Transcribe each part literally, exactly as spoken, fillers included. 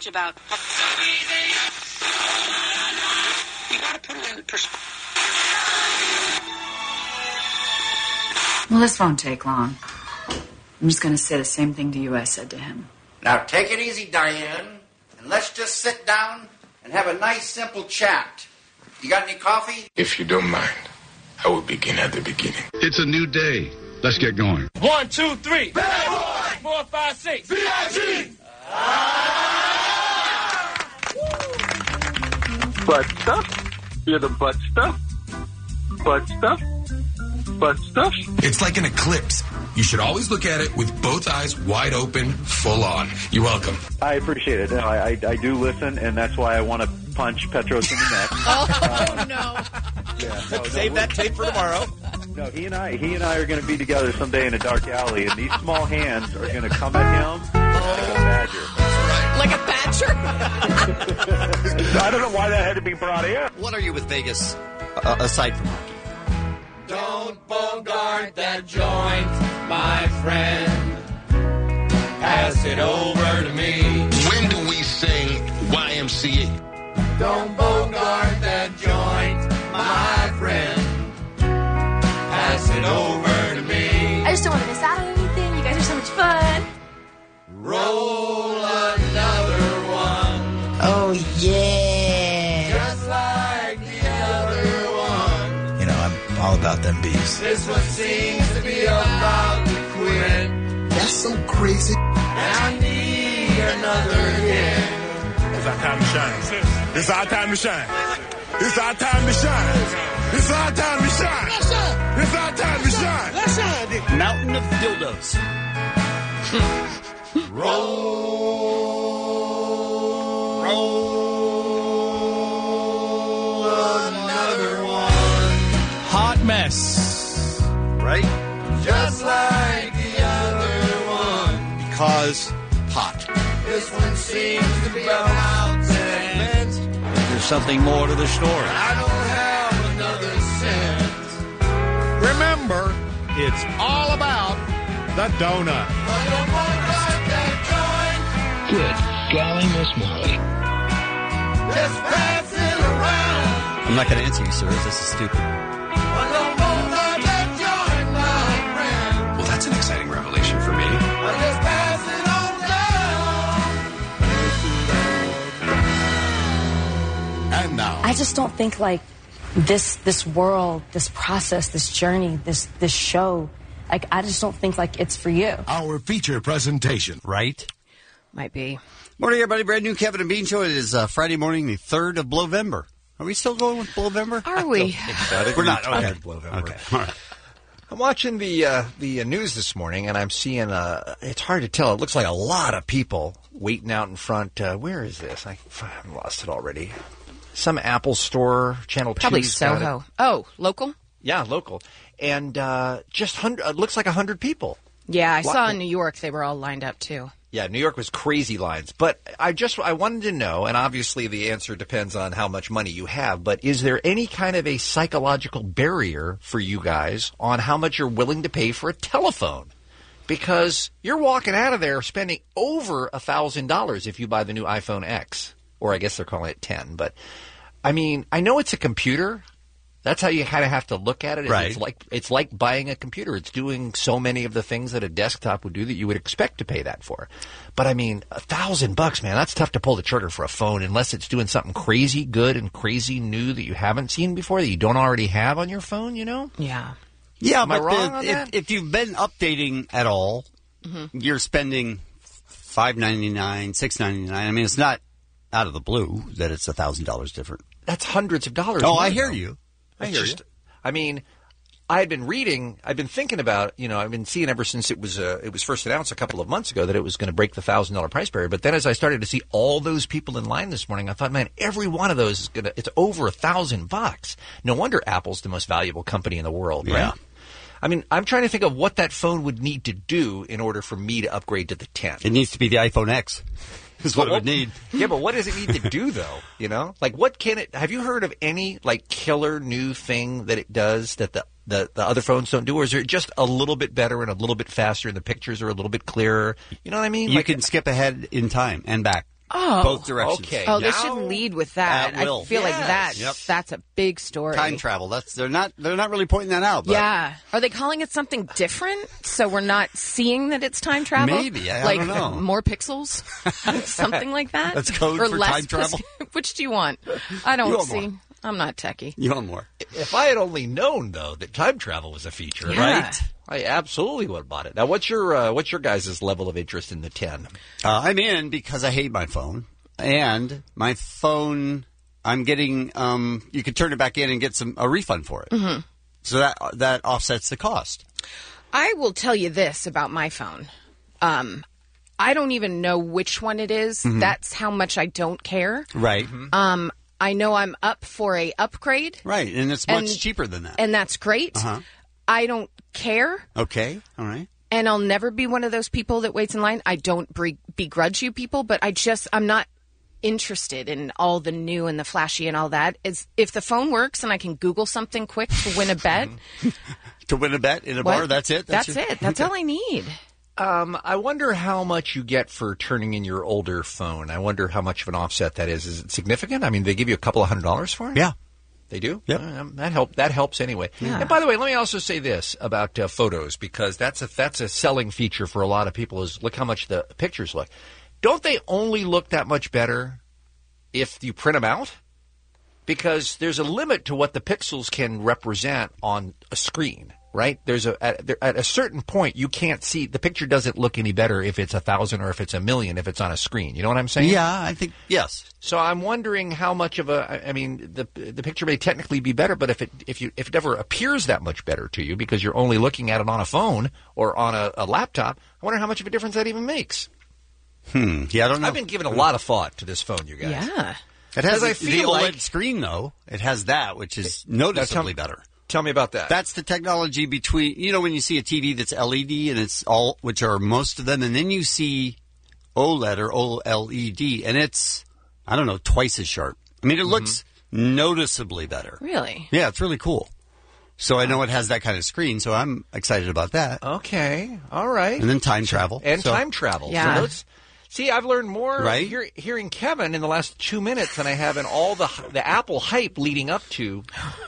about. So easy. You got to put it in perspective. Well, this won't take long. I'm just going to say the same thing to you I said to him. Now, take it easy, Diane, and let's just sit down and have a nice, simple chat. You got any coffee? If you don't mind, I will begin at the beginning. It's a new day. Let's get going. One, two, three. Bad boy. Four, five, six. B I G. Butt stuff. You're the butt stuff. Butt stuff. Butt stuff. It's like an eclipse. You should always look at it with both eyes wide open, full on. You're welcome. I appreciate it. I, I, I do listen, and that's why I want to punch Petros in the neck. Oh, um, no. Yeah, no, Save no, that tape for tomorrow. No, he and I, he and I are going to be together someday in a dark alley, and these small hands are going to come at him like a badger. Like a badger? I don't know why that had to be brought in. What are you with Vegas, uh, aside from hockey? Don't bogart that joint, my friend. Pass it over to me. When do we sing Y M C A? Don't bogart that joint, my friend. Pass it over to me. I just don't want to miss out on anything. You guys are so much fun. Roll another one. Oh, yeah. Just like the other one. You know, I'm all about them bees. This one seems to be about to quit. That's so crazy. I need another hit. It's our time to shine. It's our time to shine. It's our time to shine. It's our time to shine. Let's shine. It's our time to shine. Let's shine, Dick. Mountain of dildos. Roll. Roll another one. Hot mess. Right? Just like the other one. Because hot. This one seems to be about cement. There's something more to the story. I don't have another cent. Remember, it's all about the donut. I don't want that joint. Good golly, Miss Molly. Just pass it around. I'm not going to answer you, sir. This is stupid. I don't want that joint, my friend. Well, that's an exciting revelation for me. I just pass it on down. And now. I just don't think like this this world, this process, this journey, this this show, like I just don't think like it's for you. Our feature presentation. Right? Might be. Morning, everybody. Brand new Kevin and Bean Show. It is uh, Friday morning, the third of Blowvember. Are we still going with Blowvember? Are we? We're not. Okay. Blowvember. Okay. All right. I'm watching the uh, the uh, news this morning, and I'm seeing. Uh, it's hard to tell. It looks like a lot of people waiting out in front. Uh, where is this? I, I've lost it already. Some Apple store, Channel two. Probably Soho. Oh, local? Yeah, local. And uh, just hundred. It looks like a hundred people. Yeah, I What- saw in New York they were all lined up too. Yeah, New York was crazy lines. But I just I wanted to know, and obviously the answer depends on how much money you have, but is there any kind of a psychological barrier for you guys on how much you're willing to pay for a telephone? Because you're walking out of there spending over one thousand dollars if you buy the new iPhone X. Or I guess they're calling it ten. But, I mean, I know it's a computer. That's how you kind of have to look at it. Right. It's like it's like buying a computer. It's doing so many of the things that a desktop would do that you would expect to pay that for. But I mean, a thousand bucks, man, that's tough to pull the trigger for a phone unless it's doing something crazy good and crazy new that you haven't seen before that you don't already have on your phone, you know? Yeah. Yeah, Am I but wrong the, on if, that? if you've been updating at all, Mm-hmm. you're spending five ninety-nine, six ninety-nine. I mean, it's not out of the blue that it's a thousand dollars different. That's hundreds of dollars. Oh, more, I hear though. you. I It's hear just- you. I mean, I had been reading, I've been thinking about, you know, I've been seeing ever since it was uh, it was first announced a couple of months ago that it was going to break the one thousand dollars price barrier. But then as I started to see all those people in line this morning, I thought, man, every one of those is going to, it's over a thousand bucks. No wonder Apple's the most valuable company in the world, right? Yeah. I mean, I'm trying to think of what that phone would need to do in order for me to upgrade to the ten. It needs to be the iPhone X. Is what it would need. Yeah, but what does it need to do, though? You know, like what can it? Have you heard of any like killer new thing that it does that the, the the other phones don't do, or is it just a little bit better and a little bit faster, and the pictures are a little bit clearer? You know what I mean? You like, can skip ahead in time and back. Oh. Both directions. Okay. Oh, they now- should lead with that. At will. I feel like Yes. that. Yep. That's a big story. Time travel. That's they're not they're not really pointing that out. But Yeah. Are they calling it something different so we're not seeing that it's time travel? Maybe. I- I like don't know. more pixels? Something like that? That's code or for less time travel? pix- Which do you want? I don't You want see. more. I'm not techie. You want more? If I had only known, though, that time travel was a feature, Yeah. right? I absolutely would have bought it. Now, what's your uh, what's your guys' level of interest in the ten? Uh, I'm in because I hate my phone, and my phone. I'm getting. Um, you can turn it back in and get some a refund for it. Mhm. So that that offsets the cost. I will tell you this about my phone. Um, I don't even know which one it is. Mhm. That's how much I don't care. Right. Um, I know I'm up for a upgrade. Right, and it's much And- cheaper than that. And that's great. Uh-huh. I don't care. Okay. All right. And I'll never be one of those people that waits in line. I don't bre- begrudge you people, but I just, I'm not interested in all the new and the flashy and all that. Is if the phone works and I can Google something quick to win a bet. To win a bet in a What? bar, that's it. That's, your- it. That's all I need. Um, I wonder how much you get for turning in your older phone. I wonder how much of an offset that is. Is it significant? I mean, they give you a couple of hundred dollars for it? Yeah. They do? Yep. Um, that help. That helps anyway. Yeah. And by the way, let me also say this about uh, photos, because that's a that's a selling feature for a lot of people. Is look how much the pictures look. Don't they only look that much better if you print them out? Because there's a limit to what the pixels can represent on a screen, right? There's a at, there, at a certain point you can't see the picture doesn't look any better if it's a thousand or if it's a million if it's on a screen. You know what I'm saying? Yeah, I think yes. So I'm wondering how much of a I- I mean the the picture may technically be better, but if it if you if it ever appears that much better to you because you're only looking at it on a phone or on a, a laptop, I wonder how much of a difference that even makes. Hmm. Yeah, I don't know. I've been giving a lot of thought to this phone, you guys. Yeah. It has Because I the, feel the OLED like- screen, though. It has that, which is noticeably Now, tell- better. Tell me about that. That's the technology between, you know, when you see a T V that's L E D and it's all, which are most of them, and then you see OLED or OLED, and it's, I don't know, twice as sharp. I mean, it Mm-hmm. looks noticeably better. Really? Yeah, it's really cool. So I know it has that kind of screen, so I'm excited about that. Okay. All right. And then time travel. And So- time travel. Yeah. So let's, see, I've learned more Right? hear, hearing Kevin in the last two minutes than I have in all the the Apple hype leading up to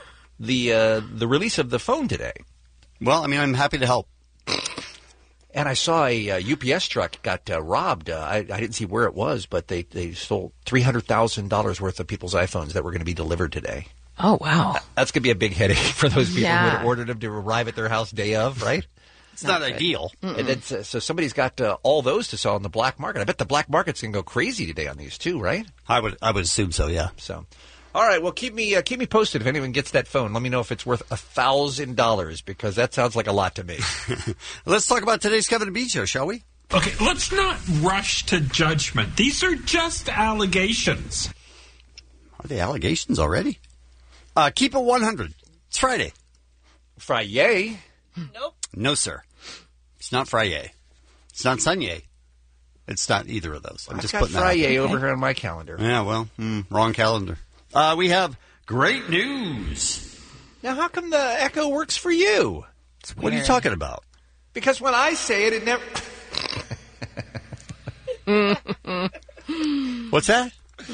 the uh, the release of the phone today. Well, I mean, I'm happy to help. And I saw a uh, U P S truck got uh, robbed. Uh, I, I didn't see where it was, but they, they stole three hundred thousand dollars worth of people's iPhones that were going to be delivered today. Oh, wow. That's going to be a big headache for those people who Yeah. had ordered them to arrive at their house day of, right? It's not, ideal. And it's, uh, so somebody's got uh, all those to sell on the black market. I bet the black market's going to go crazy today on these too, right? I would I would assume so, yeah. So, all right. Well, keep me uh, keep me posted if anyone gets that phone. Let me know if it's worth a thousand dollars because that sounds like a lot to me. Let's talk about today's Kevin and Bean show, shall we? Okay, let's not rush to judgment. These are just allegations. Are they allegations already? Uh, keep it one hundred. It's Friday. Friday. Nope. No, sir. It's not Friday. It's not Sunday. It's not either of those. I'm I've just got putting that out. Friday over here on my calendar. Yeah, well, mm, wrong calendar. Uh, we have great news. Now, how come the echo works for you? What are you talking about? Because when I say it, it never. What's that?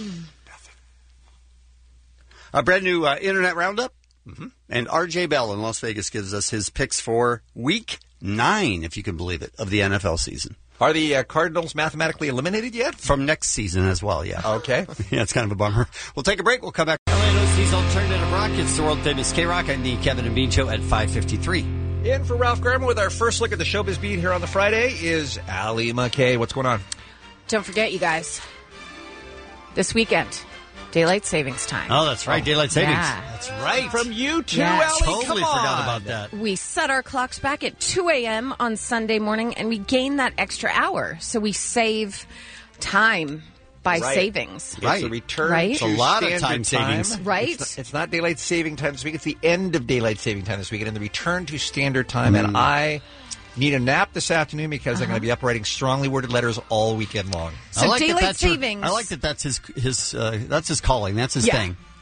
A brand new uh, Internet Roundup. Mm-hmm. And R J Bell in Las Vegas gives us his picks for week nine, if you can believe it, of the N F L season. Are the uh, Cardinals mathematically eliminated yet? From next season as well, yeah. Okay. Yeah, it's kind of a bummer. We'll take a break. We'll come back. L A N O C's Alternative Rock. It's the world-famous K-Rock and the Kevin and Bean Show at five fifty-three. In for Ralph Garman with our first look at the Showbiz Beat here on the Friday is Allie McKay. What's going on? Don't forget, you guys, this weekend, Daylight Savings Time. Oh, that's right. Daylight Savings. Yeah. That's right. From you too, Yeah. Allie. Totally Come forgot on. about that. We set our clocks back at two a.m. on Sunday morning, and we gain that extra hour. So we save time by Right. savings. It's Right. a return Right. to It's a lot of standard time savings. time. Right. It's not, it's not daylight saving time this week. It's the end of daylight saving time this week, and then the return to standard time. Mm. And I need a nap this afternoon because I'm going to be up writing strongly worded letters all weekend long. So I like that daylight that's your- savings. I like that that's his, his uh, that's his calling. That's his Yeah. thing.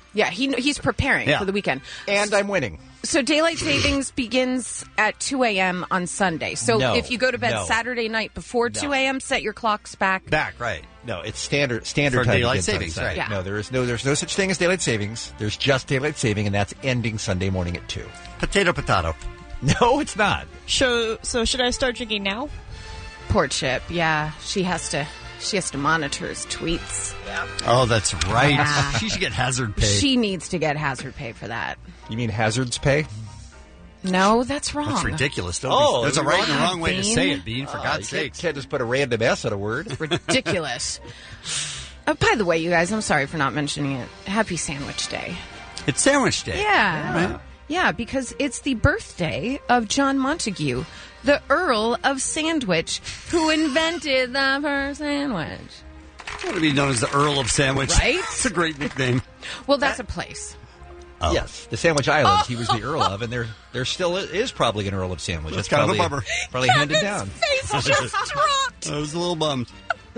Yeah, he he's preparing Yeah. for the weekend. And I'm winning. So daylight savings begins at two a.m. on Sunday. So No, if you go to bed no. Saturday night before two a.m., set your clocks back. Back, right. No, it's standard standard For time daylight begins on savings, Sunday. right. Yeah. No, there is no there's no such thing as daylight savings. There's just daylight saving, and that's ending Sunday morning at two. Potato, potato. No, it's not. So, so should I start drinking now? Poor Chip. Yeah, she has to. She has to monitor his tweets. Oh, that's right. Yeah. She should get hazard pay. She needs to get hazard pay for that. You mean hazards pay? No, that's wrong. That's ridiculous. Don't Oh, be, there's a you're right and a wrong, wrong way to Bean. say it, Bean, for Oh, God's you can't- sake. Can't just put a random S on a word. Ridiculous. Uh, by the way, you guys, I'm sorry for not mentioning it. Happy Sandwich Day. It's Sandwich Day. Yeah. Right? Yeah, because it's the birthday of John Montague, the Earl of Sandwich, who invented the first sandwich. I want to be known as the Earl of Sandwich. Right? It's a great nickname. Well, that's a place. Oh. Yes, the Sandwich Islands. He was the Earl of, and there there still is probably an Earl of Sandwich. That's That's kind of a probably, bummer. Probably handed down. Face just dropped. I was a little bummed.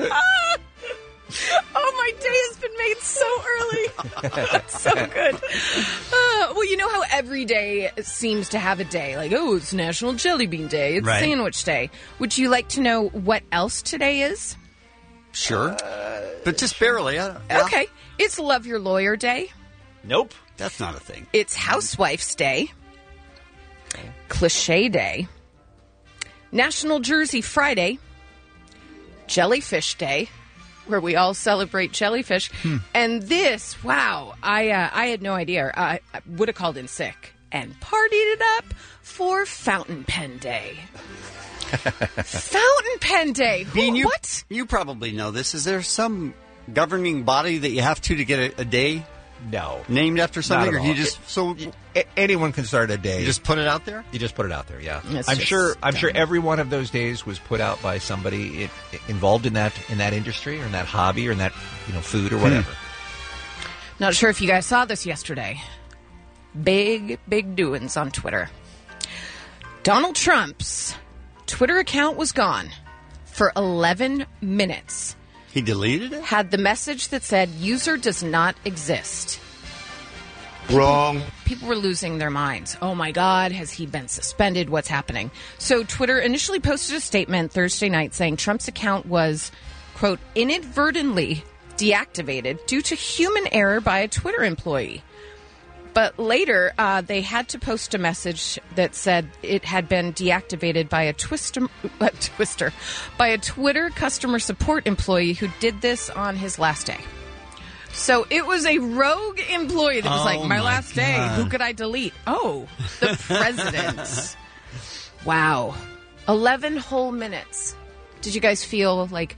Oh, my day has been made so early. That's so good. Uh, well, you know how every day seems to have a day. Like, oh, it's National Jelly Bean Day. It's Right. Sandwich Day. Would you like to know what else today is? Sure. But just barely. I don't, yeah. Okay. It's Love Your Lawyer Day. Nope. That's not a thing. It's Housewife's Day. Cliche Day. National Jersey Friday. Jellyfish Day, where we all celebrate jellyfish. Hmm. And this, wow, I uh, I had no idea. I, I would have called in sick and partied it up for Fountain Pen Day. Fountain Pen Day. Who, Bean, you, what? You probably know this. Is there some governing body that you have to to get a, a day No. named after something, Not or at you all. just so A- anyone can start a day. you just put it out there? You just put it out there, yeah. It's I'm just sure. I'm sure dumb. every one of those days was put out by somebody it, involved in that in that industry or in that hobby or in that you know food or whatever. Not sure if you guys saw this yesterday. Big, big doings on Twitter. Donald Trump's Twitter account was gone for eleven minutes. He deleted it? Had the message that said, user does not exist. Wrong. People were losing their minds. Oh my God, has he been suspended? What's happening? So Twitter initially posted a statement Thursday night saying Trump's account was, quote, inadvertently deactivated due to human error by a Twitter employee. But later, uh, they had to post a message that said it had been deactivated by a twister, uh, twister, by a Twitter customer support employee who did this on his last day. So it was a rogue employee that was Oh, like, my, my last day, God. who could I delete? Oh, the president. Wow. eleven whole minutes. Did you guys feel like,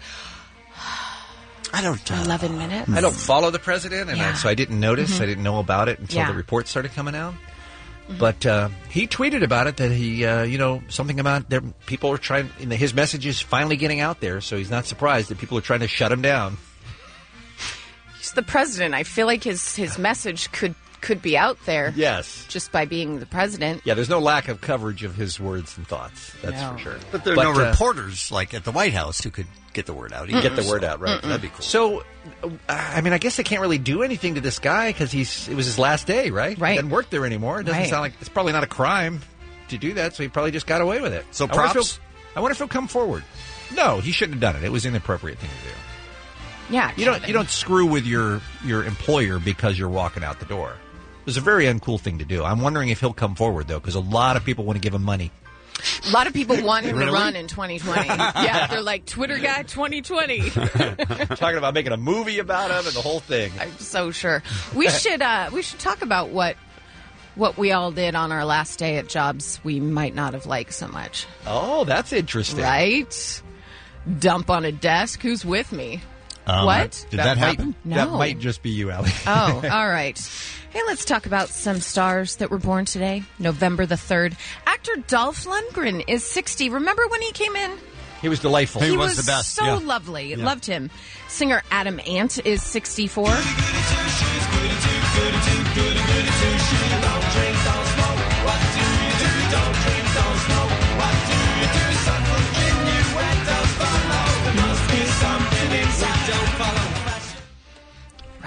I don't uh, eleven minutes? I don't follow the president, and Yeah. I, so I didn't notice. Mhm. I didn't know about it until Yeah. the reports started coming out. But uh, he tweeted about it that he, uh, you know, something about there. People are trying. His message is finally getting out there, so he's not surprised that people are trying to shut him down. He's the president. I feel like his, his message could, could be out there. Yes. Just by being the president. Yeah, there's no lack of coverage of his words and thoughts. That's No. for sure. But there are But, no uh, reporters like at the White House who could get the word out. Get either, the word so out, right? That'd be cool. So, uh, I mean, I guess they can't really do anything to this guy because he's it was his last day, right? Right. He doesn't work there anymore. It doesn't Right. sound like it's probably not a crime to do that, so he probably just got away with it. So I wonder if props? he'll- I wonder if he'll come forward. No, he shouldn't have done it. It was an inappropriate thing to do. Yeah. You don't Kevin. you don't screw with your your employer because you're walking out the door. It was a very uncool thing to do. I'm wondering if he'll come forward though, because a lot of people want to give him money. A lot of people want him to Really? run in twenty twenty. Yeah, they're like, Twitter guy twenty twenty. Talking about making a movie about him and the whole thing. I'm so sure. We should uh, we should talk about what what we all did on our last day at jobs we might not have liked so much. Oh, that's interesting. Right? Dump on a desk. Who's with me? Um, What? Did that, might, happen? No. That might just be you, Allie. Oh, all right. Hey, let's talk about some stars that were born today, November the third. Actor Dolph Lundgren is sixty. Remember when he came in? He was delightful. He was the best, so yeah. lovely. Yeah. Loved him. Singer Adam Ant is sixty-four.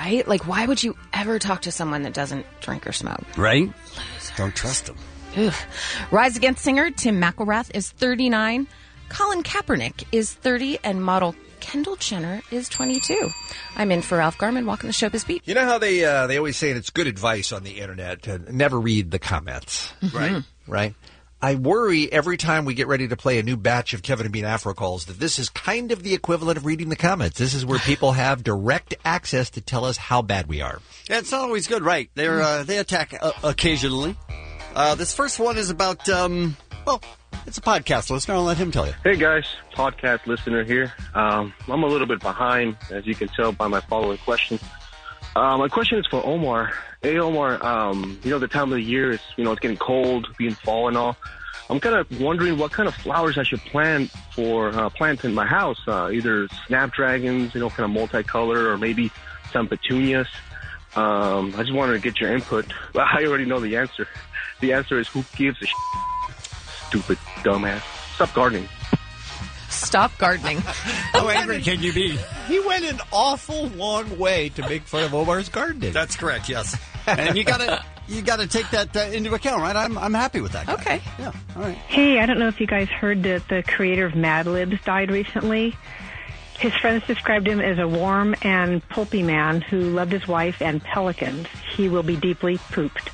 right? Like, why would you ever talk to someone that doesn't drink or smoke? Right? Don't trust them. Ugh. Rise Against singer Tim McElrath is thirty-nine. Colin Kaepernick is thirty, and model Kendall Jenner is twenty-two. I'm in for Ralph Garman, walking the showbiz beat. You know how they uh, they always say it's good advice on the internet to never read the comments, Right. Right. I worry every time we get ready to play a new batch of Kevin and Bean Afro calls that this is kind of the equivalent of reading the comments. This is where people have direct access to tell us how bad we are. Yeah, it's not always good, right? They're uh, they attack uh, occasionally. Uh, this first one is about um, well, it's a podcast listener. I'll let him tell you. Hey guys, podcast listener here. Um, I'm a little bit behind, as you can tell by my following question. Uh, my question is for Omar. Hey Omar, um, you know the time of the year is, you know, it's getting cold, being fall and all. I'm kind of wondering what kind of flowers I should plant for uh, plant in my house. Uh, either snapdragons, you know, kind of multicolor, or maybe some petunias. Um, I just wanted to get your input. Well, I already know the answer. The answer is, who gives a shit? Stupid dumbass. Stop gardening. Stop gardening. How angry can you be? He went an awful long way to make fun of Omar's gardening. That's correct, yes. And you gotta you gotta take that uh, into account, right? I'm I'm happy with that guy. Okay. Yeah. All right. Hey, I don't know if you guys heard that the creator of Mad Libs died recently. His friends described him as a warm and pulpy man who loved his wife and pelicans. He will be deeply pooped.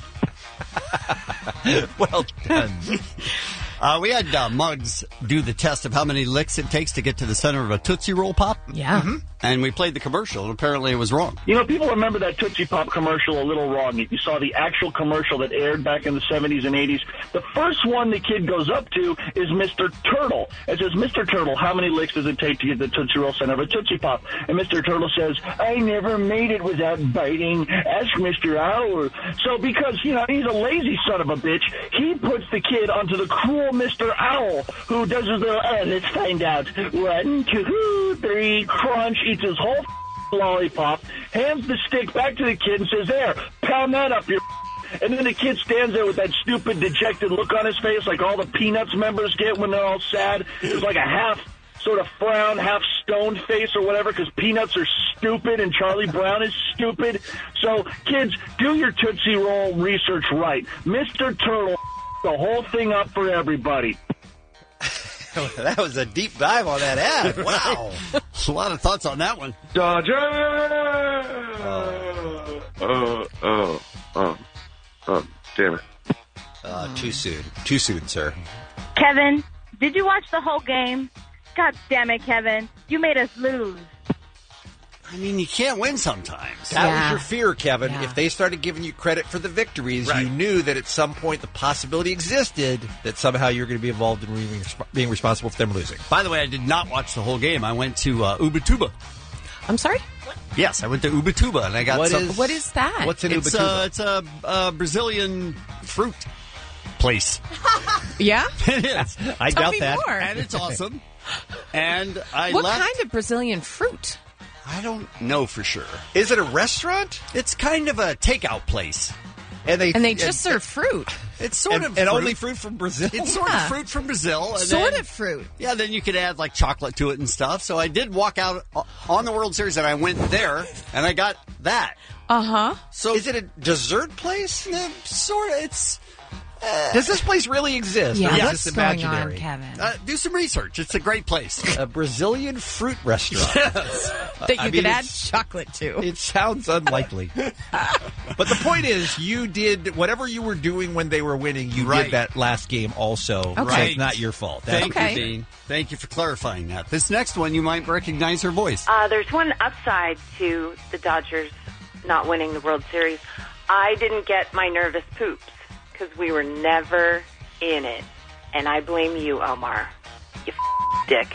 Well done. Uh, we had uh, Muggs do the test of how many licks it takes to get to the center of a Tootsie Roll Pop. Yeah. Mm-hmm. And we played the commercial, and apparently it was wrong. You know, people remember that Tootsie Pop commercial a little wrong. If you saw the actual commercial that aired back in the seventies and eighties, the first one the kid goes up to is Mister Turtle. It says, Mister Turtle, how many licks does it take to get the Tootsie Roll center of a Tootsie Pop? And Mister Turtle says, I never made it without biting. Ask Mister Owl. So because, you know, he's a lazy son of a bitch, he puts the kid onto the cruel Mister Owl, who does his little, uh, let's find out. One, two, three, crunch, eats his whole lollipop, hands the stick back to the kid and says, there, pound that up your. And then the kid stands there with that stupid, dejected look on his face like all the Peanuts members get when they're all sad. It's like a half sort of frown, half stoned face or whatever, because Peanuts are stupid and Charlie Brown is stupid. So, kids, do your Tootsie Roll research right. Mister Turtle the whole thing up for everybody. That was a deep dive on that ad. Wow. A lot of thoughts on that one. Dodger! Oh, oh, oh, oh, oh, damn it. Uh, too soon. Too soon, sir. Kevin, did you watch the whole game? God damn it, Kevin. You made us lose. I mean, you can't win sometimes. That Yeah. was your fear, Kevin. Yeah. If they started giving you credit for the victories, Right. you knew that at some point the possibility existed that somehow you're going to be involved in being, being responsible for them losing. By the way, I did not watch the whole game. I went to uh, Ubatuba. I'm sorry? Yes, I went to Ubatuba, and I got What some. is- What is that? What's in it's, Ubatuba? uh, it's a uh, Brazilian fruit place. Yeah? It is. I Tell doubt me that. more. And it's awesome. And I What left. kind of Brazilian fruit? I don't know for sure. Is it a restaurant? It's kind of a takeout place. And they And they just serve fruit. It's sort and, of and fruit. only fruit from Brazil. It's sort Yeah. of fruit from Brazil. And Sort then- of fruit. Yeah, then you could add like chocolate to it and stuff. So I did walk out o- on the World Series, and I went there, and I got that. Uh-huh. So Is it a dessert place? uh, sort of. It's Does this place really exist? Yeah, or is what's this going imaginary? on, Kevin? uh, do some research. It's a great place. A Brazilian fruit restaurant. Yes. that you I could mean, add it's- chocolate to. It sounds unlikely. But the point is, you did whatever you were doing when they were winning, you Right. did that last game also. So Okay. it's not your fault. That's Thank Okay. you, Dean. Thank you for clarifying that. This next one, you might recognize her voice. Uh, there's one upside to the Dodgers not winning the World Series. I didn't get my nervous poops because we were never in it. And I blame you, Omar. You f- dick.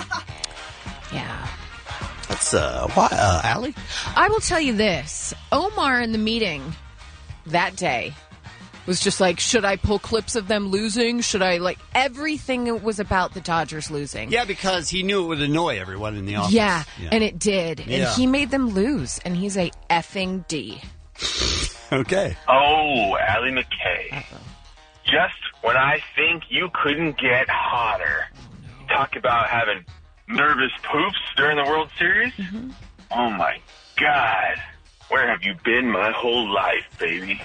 Yeah. That's, uh, why, uh, Allie? I will tell you this. Omar in the meeting that day was just like, should I pull clips of them losing? Should I, like, everything was about the Dodgers losing. Yeah, because he knew it would annoy everyone in the office. Yeah, and it did. Yeah. And he made them lose. And he's a effing D. Okay. Oh, Allie McKay. Just when I think you couldn't get hotter. Talk about having nervous poops during the World Series? Mm-hmm. Oh, my God. Where have you been my whole life, baby?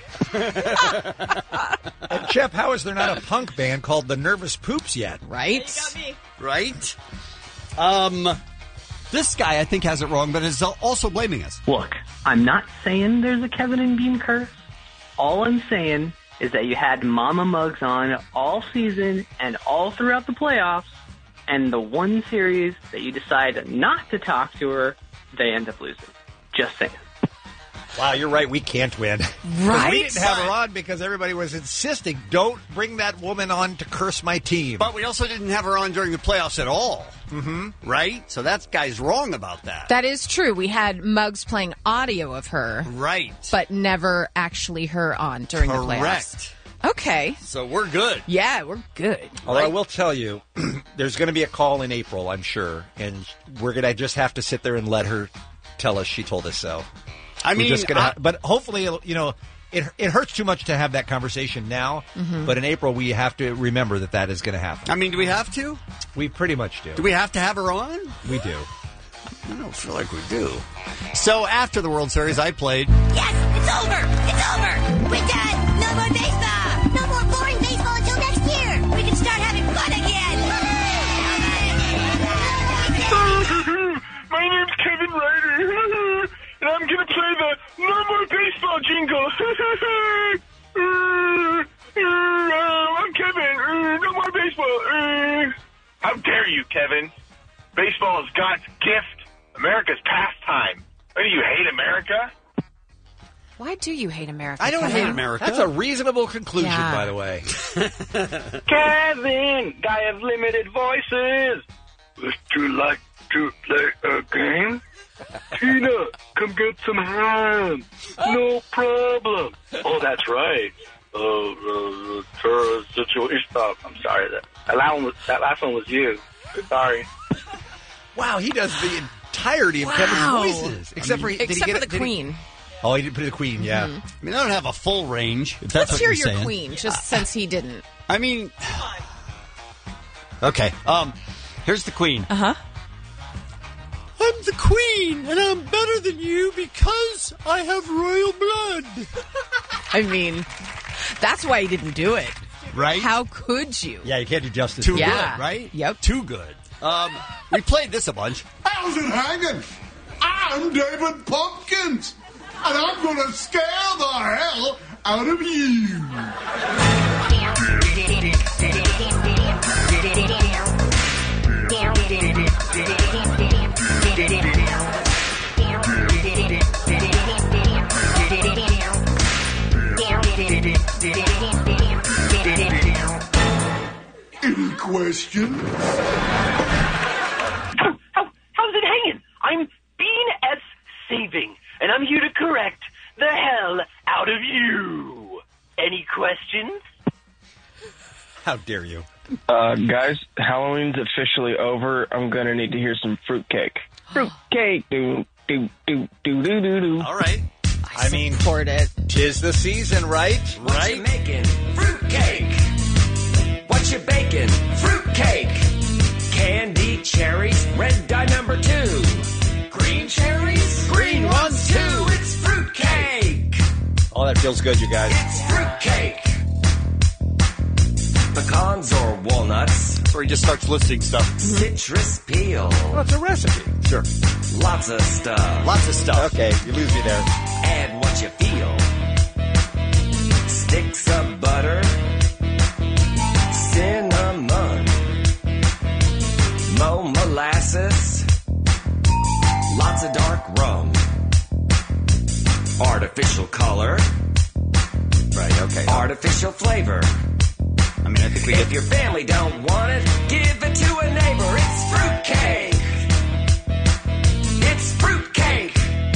And Jeff, how is there not a punk band called the Nervous Poops yet? Right? Right? Um, this guy, I think, has it wrong, but is also blaming us. Look, I'm not saying there's a Kevin and Bean curse. All I'm saying is that you had Mama Muggs on all season and all throughout the playoffs, and the one series that you decide not to talk to her, they end up losing. Just saying. Wow, you're right. We can't win. Right? We didn't have her on because everybody was insisting, don't bring that woman on to curse my team. But we also didn't have her on during the playoffs at all. Mm-hmm. Right? So that guy's wrong about that. That is true. We had Muggs playing audio of her. Right. But never actually her on during Correct. the playoffs. Okay. So we're good. Yeah, we're good. Although I will tell you, there's going to be a call in April, I'm sure, and we're going to just have to sit there and let her tell us she told us so. I We're mean, just gonna I- ha- but hopefully, it'll, you know, it it hurts too much to have that conversation now. Mhm. But in April, we have to remember that that is going to happen. I mean, do we have to? We pretty much do. Do we have to have her on? We do. I don't feel like we do. So after the World Series, I played. Yes, it's over. It's over. We're done. No more baseball. No more boring baseball until next year. We can start having fun again. My name's Kevin Ryder, and I'm gonna play the No More Baseball jingle. I'm Kevin. No more baseball. How dare you, Kevin? Baseball is God's gift, America's pastime. What, do you hate America? Why do you hate America? I don't Kevin? hate America. That's a reasonable conclusion, Yeah. by the way. Kevin, guy of limited voices. Would you like to play a game? Tina, come get some ham. No problem. Oh, that's right. Uh, uh, uh, situation. Oh, I'm sorry. That, that, last one was, that last one was you. Sorry. Wow, he does the entirety of Wow. Kevin's voices. Except for, did he Except get for it- the did he- Queen. Oh, he did put the Queen, yeah. Mhm. I mean, I don't have a full range. If that's Let's what hear you're your saying. Queen, just since he didn't. I mean, okay. Um, here's the Queen. Uh huh. I'm the Queen, and I'm better than you because I have royal blood. I mean, that's why he didn't do it. Right? How could you? Yeah, you can't do justice. Too to Yeah. good, right? Yep. Too good. Um, we played this a bunch. How's it hanging? I'm David Pumpkins, and I'm going to scare the hell out of you. Any questions? How, how's it hanging? I'm Bean S. Saving, and I'm here to correct the hell out of you. Any questions? How dare you? Uh, guys, Halloween's officially over. I'm gonna need to hear some fruitcake. Fruitcake. Do do do do do do do. All right. I mean, Support it. tis the season, right? What you making? Fruitcake. What you baking? Fruitcake. Candy cherries, red dye number two. Green cherries, green ones too. It's fruitcake. Oh, that feels good, you guys. It's fruitcake. Pecans or walnuts. Or he just starts listing stuff. Citrus peel. Well, it's a recipe. Sure. Lots of stuff. Lots of stuff. Okay, you lose me there. Add what you feel. Sticks of butter. Cinnamon. Mo molasses. Lots of dark rum. Artificial color. Right, okay. Artificial flavor. I mean, I think we If get your family don't want it, give it to a neighbor. It's fruitcake. It's fruitcake.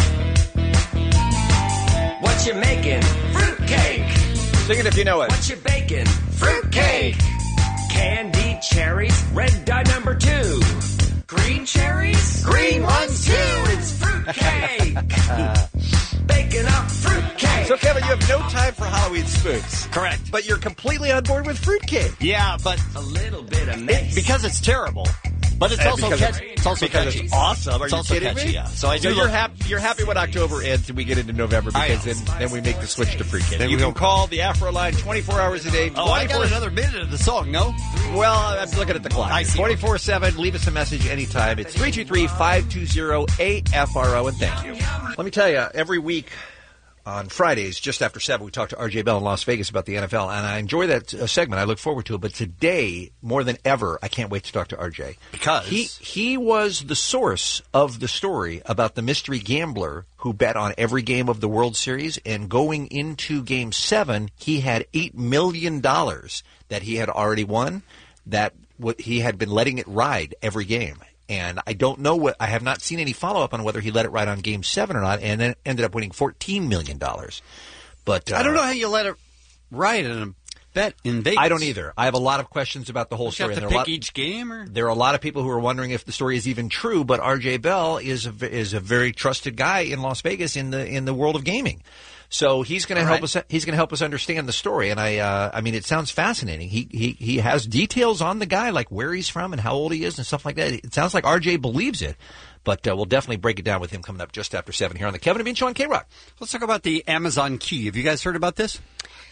What you making? Fruitcake. Sing it if you know it. What you baking? Fruitcake. Candy cherries, red dye number two. Green cherries, green ones too. It's fruitcake. Baking up fruitcake. So, Kevin, you have no time for Halloween spooks. correct. But you're completely on board with fruitcake. Yeah, but a little bit of it, mace. because it's terrible, But it's And also because catchy. It's also because catchy. it's awesome. Are It's you also kidding catchy, me? yeah. So I do you're love- happy. You're happy when October ends and we get into November I because am. then then we make the switch to fruitcake. Then You we can go- call the Afro line twenty-four hours a day. Oh, I got twenty-four another minute of the song, no? Well, I'm looking at the clock. I see. twenty-four seven. Leave us a message anytime. It's three two three, five two zero, A F R O, and thank you. Let me tell you, every week on Fridays, just after seven, we talk to R J Bell in Las Vegas about the N F L, and I enjoy that uh, segment. I look forward to it. But today, more than ever, I can't wait to talk to R J. Because? He, he was the source of the story about the mystery gambler who bet on every game of the World Series, and going into Game seven, he had eight million dollars that he had already won, that what he had been letting it ride every game. And I don't know what, I have not seen any follow up on whether he let it ride on Game seven or not, and then ended up winning fourteen million dollars. But uh, I don't know how you let it ride in a bet in Vegas. I don't either. I have a lot of questions about the whole You story. have to and there are a pick lot- each game, or There are a lot of people who are wondering if the story is even true, but R J Bell is a, v- is a very trusted guy in Las Vegas in the in the world of gaming. So he's going to All help right. us. He's going to help us understand the story, and I, uh, I mean, it sounds fascinating. He, he, he has details on the guy, like where he's from and how old he is and stuff like that. It sounds like R J believes it, but uh, we'll definitely break it down with him coming up just after seven here on the Kevin and Bean Show on K-Rock. Let's talk about the Amazon Key. Have you guys heard about this?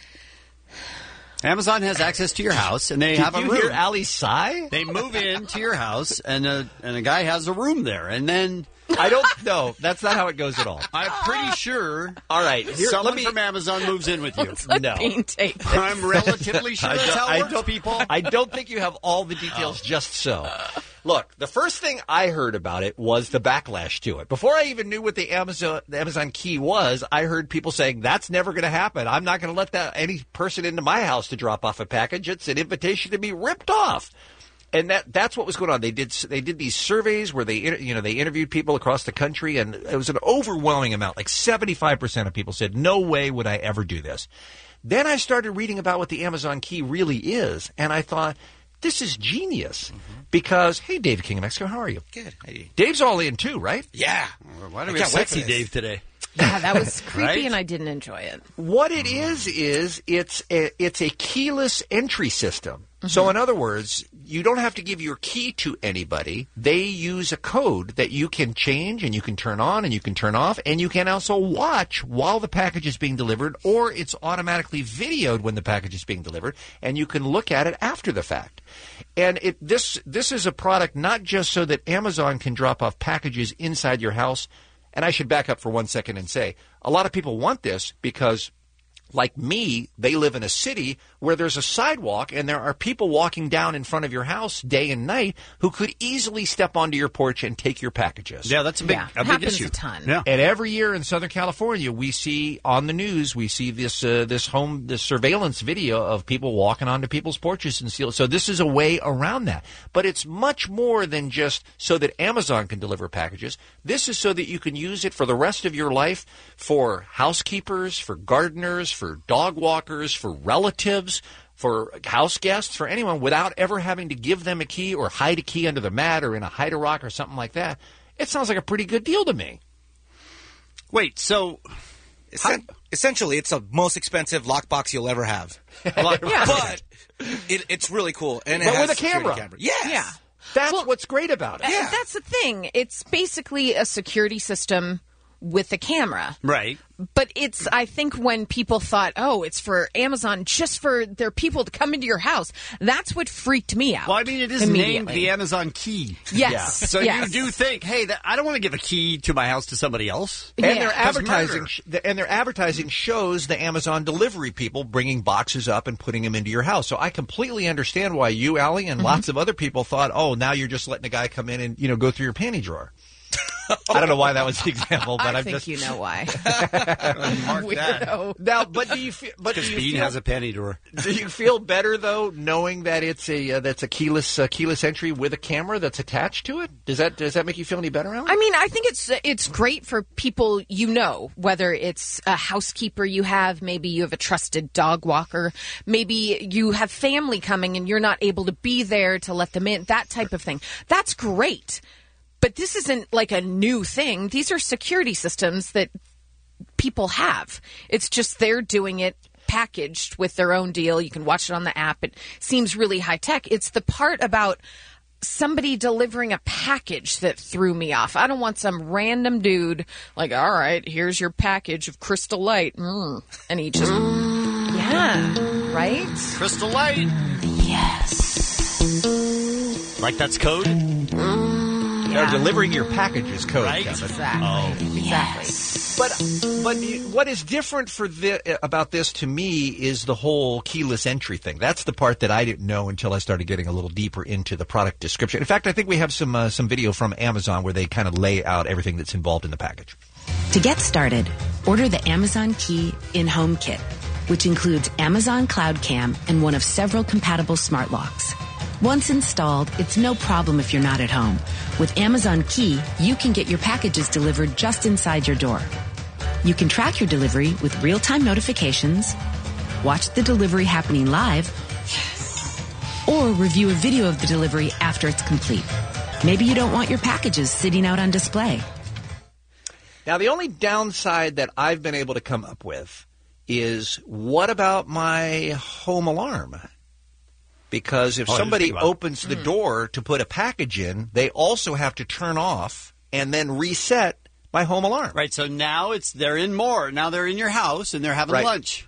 Amazon has access to your house, and they Did have a you room. hear Ali sigh? They move into your house, and a, and a guy has a room there, and then I don't know. That's not how it goes at all. I'm pretty sure. All right, here, someone let me, from Amazon moves in with you. Let's let No. Bean take this. I'm relatively sure I that's don't- how I it works, don't- people. I don't think you have all the details just so. Look, the first thing I heard about it was the backlash to it. Before I even knew what the Amazon the Amazon Key was, I heard people saying, that's never going to happen. I'm not going to let that any person into my house to drop off a package. It's an invitation to be ripped off. And that that's what was going on. They did they did these surveys where they you know they interviewed people across the country, and it was an overwhelming amount. Like seventy-five percent of people said, no way would I ever do this. Then I started reading about what the Amazon Key really is, and I thought, this is genius. Because, hey, David King of Mexico, how are you? Good. Hey. Dave's all in too, right? Yeah. Why do I we have can't wait for sexy this. Dave today? Yeah, that was creepy, Right? and I didn't enjoy it. What it is is it's a, it's a keyless entry system. So in other words, you don't have to give your key to anybody. They use a code that you can change and you can turn on and you can turn off, and you can also watch while the package is being delivered, or it's automatically videoed when the package is being delivered, and you can look at it after the fact. And it this this is a product not just so that Amazon can drop off packages inside your house. And I should back up for one second and say, a lot of people want this because, like me, they live in a city where there's a sidewalk and there are people walking down in front of your house day and night who could easily step onto your porch and take your packages. Yeah, that's a big, Yeah, a big happens issue. a ton. Yeah. And every year in Southern California, we see on the news, we see this uh, this home this surveillance video of people walking onto people's porches and steal. So this is a way around that. But it's much more than just so that Amazon can deliver packages. This is so that you can use it for the rest of your life for housekeepers, for gardeners, for dog walkers, for relatives, for house guests, for anyone, without ever having to give them a key or hide a key under the mat or in a hide-a-rock or something like that. It sounds like a pretty good deal to me. Wait, so Essen- essentially, it's the most expensive lockbox you'll ever have. Yeah. But it, it's really cool. And it But has with a security camera. Yes. Yeah. That's what's great about it. Uh, That's the thing. It's basically a security system with a camera. right. But it's, I think, when people thought, oh, it's for Amazon, just for their people to come into your house. That's what freaked me out. Well, I mean, it is named immediately. the Amazon Key. Yes. So yes. you do think, hey, that, I don't want to give a key to my house to somebody else. And Yeah. their That's advertising, murder. sh- and their advertising shows the Amazon delivery people bringing boxes up and putting them into your house. So I completely understand why you, Allie, and lots of other people thought, oh, now you're just letting a guy come in and you know go through your panty drawer. I don't know why that was the example, but I I'm think just you know why. Mark that. Weirdo. now. But do you feel? But do Because you Bean feel, has a penny drawer. do you feel better though, knowing that it's a uh, that's a keyless uh, keyless entry with a camera that's attached to it? Does that does that make you feel any better, Allie? I mean, I think it's it's great for people you know, whether it's a housekeeper you have, maybe you have a trusted dog walker, maybe you have family coming and you're not able to be there to let them in, that type of thing. That's great. But this isn't like a new thing. These are security systems that people have. It's just they're doing it packaged with their own deal. You can watch it on the app. It seems really high tech. It's the part about somebody delivering a package that threw me off. I don't want some random dude like, all right, here's your package of Crystal Light. Mm. And he just, yeah, right? Crystal Light. Yes. Like that's code? No, delivering your package is code, Right? Kevin. Exactly. Oh. Exactly. But but you- what is different for thi- about this to me is the whole keyless entry thing. That's the part that I didn't know until I started getting a little deeper into the product description. In fact, I think we have some uh, some video from Amazon where they kind of lay out everything that's involved in the package. To get started, order the Amazon Key in-home kit, which includes Amazon Cloud Cam and one of several compatible smart locks. Once installed, it's no problem if you're not at home. With Amazon Key, you can get your packages delivered just inside your door. You can track your delivery with real-time notifications, watch the delivery happening live, or review a video of the delivery after it's complete. Maybe you don't want your packages sitting out on display. Now, the only downside that I've been able to come up with is, what about my home alarm? Because if Oh, I didn't somebody think about it. opens the door to put a package in, they also have to turn off and then reset my home alarm. Right, so now it's they're in more. Now they're in your house and they're having Right. lunch.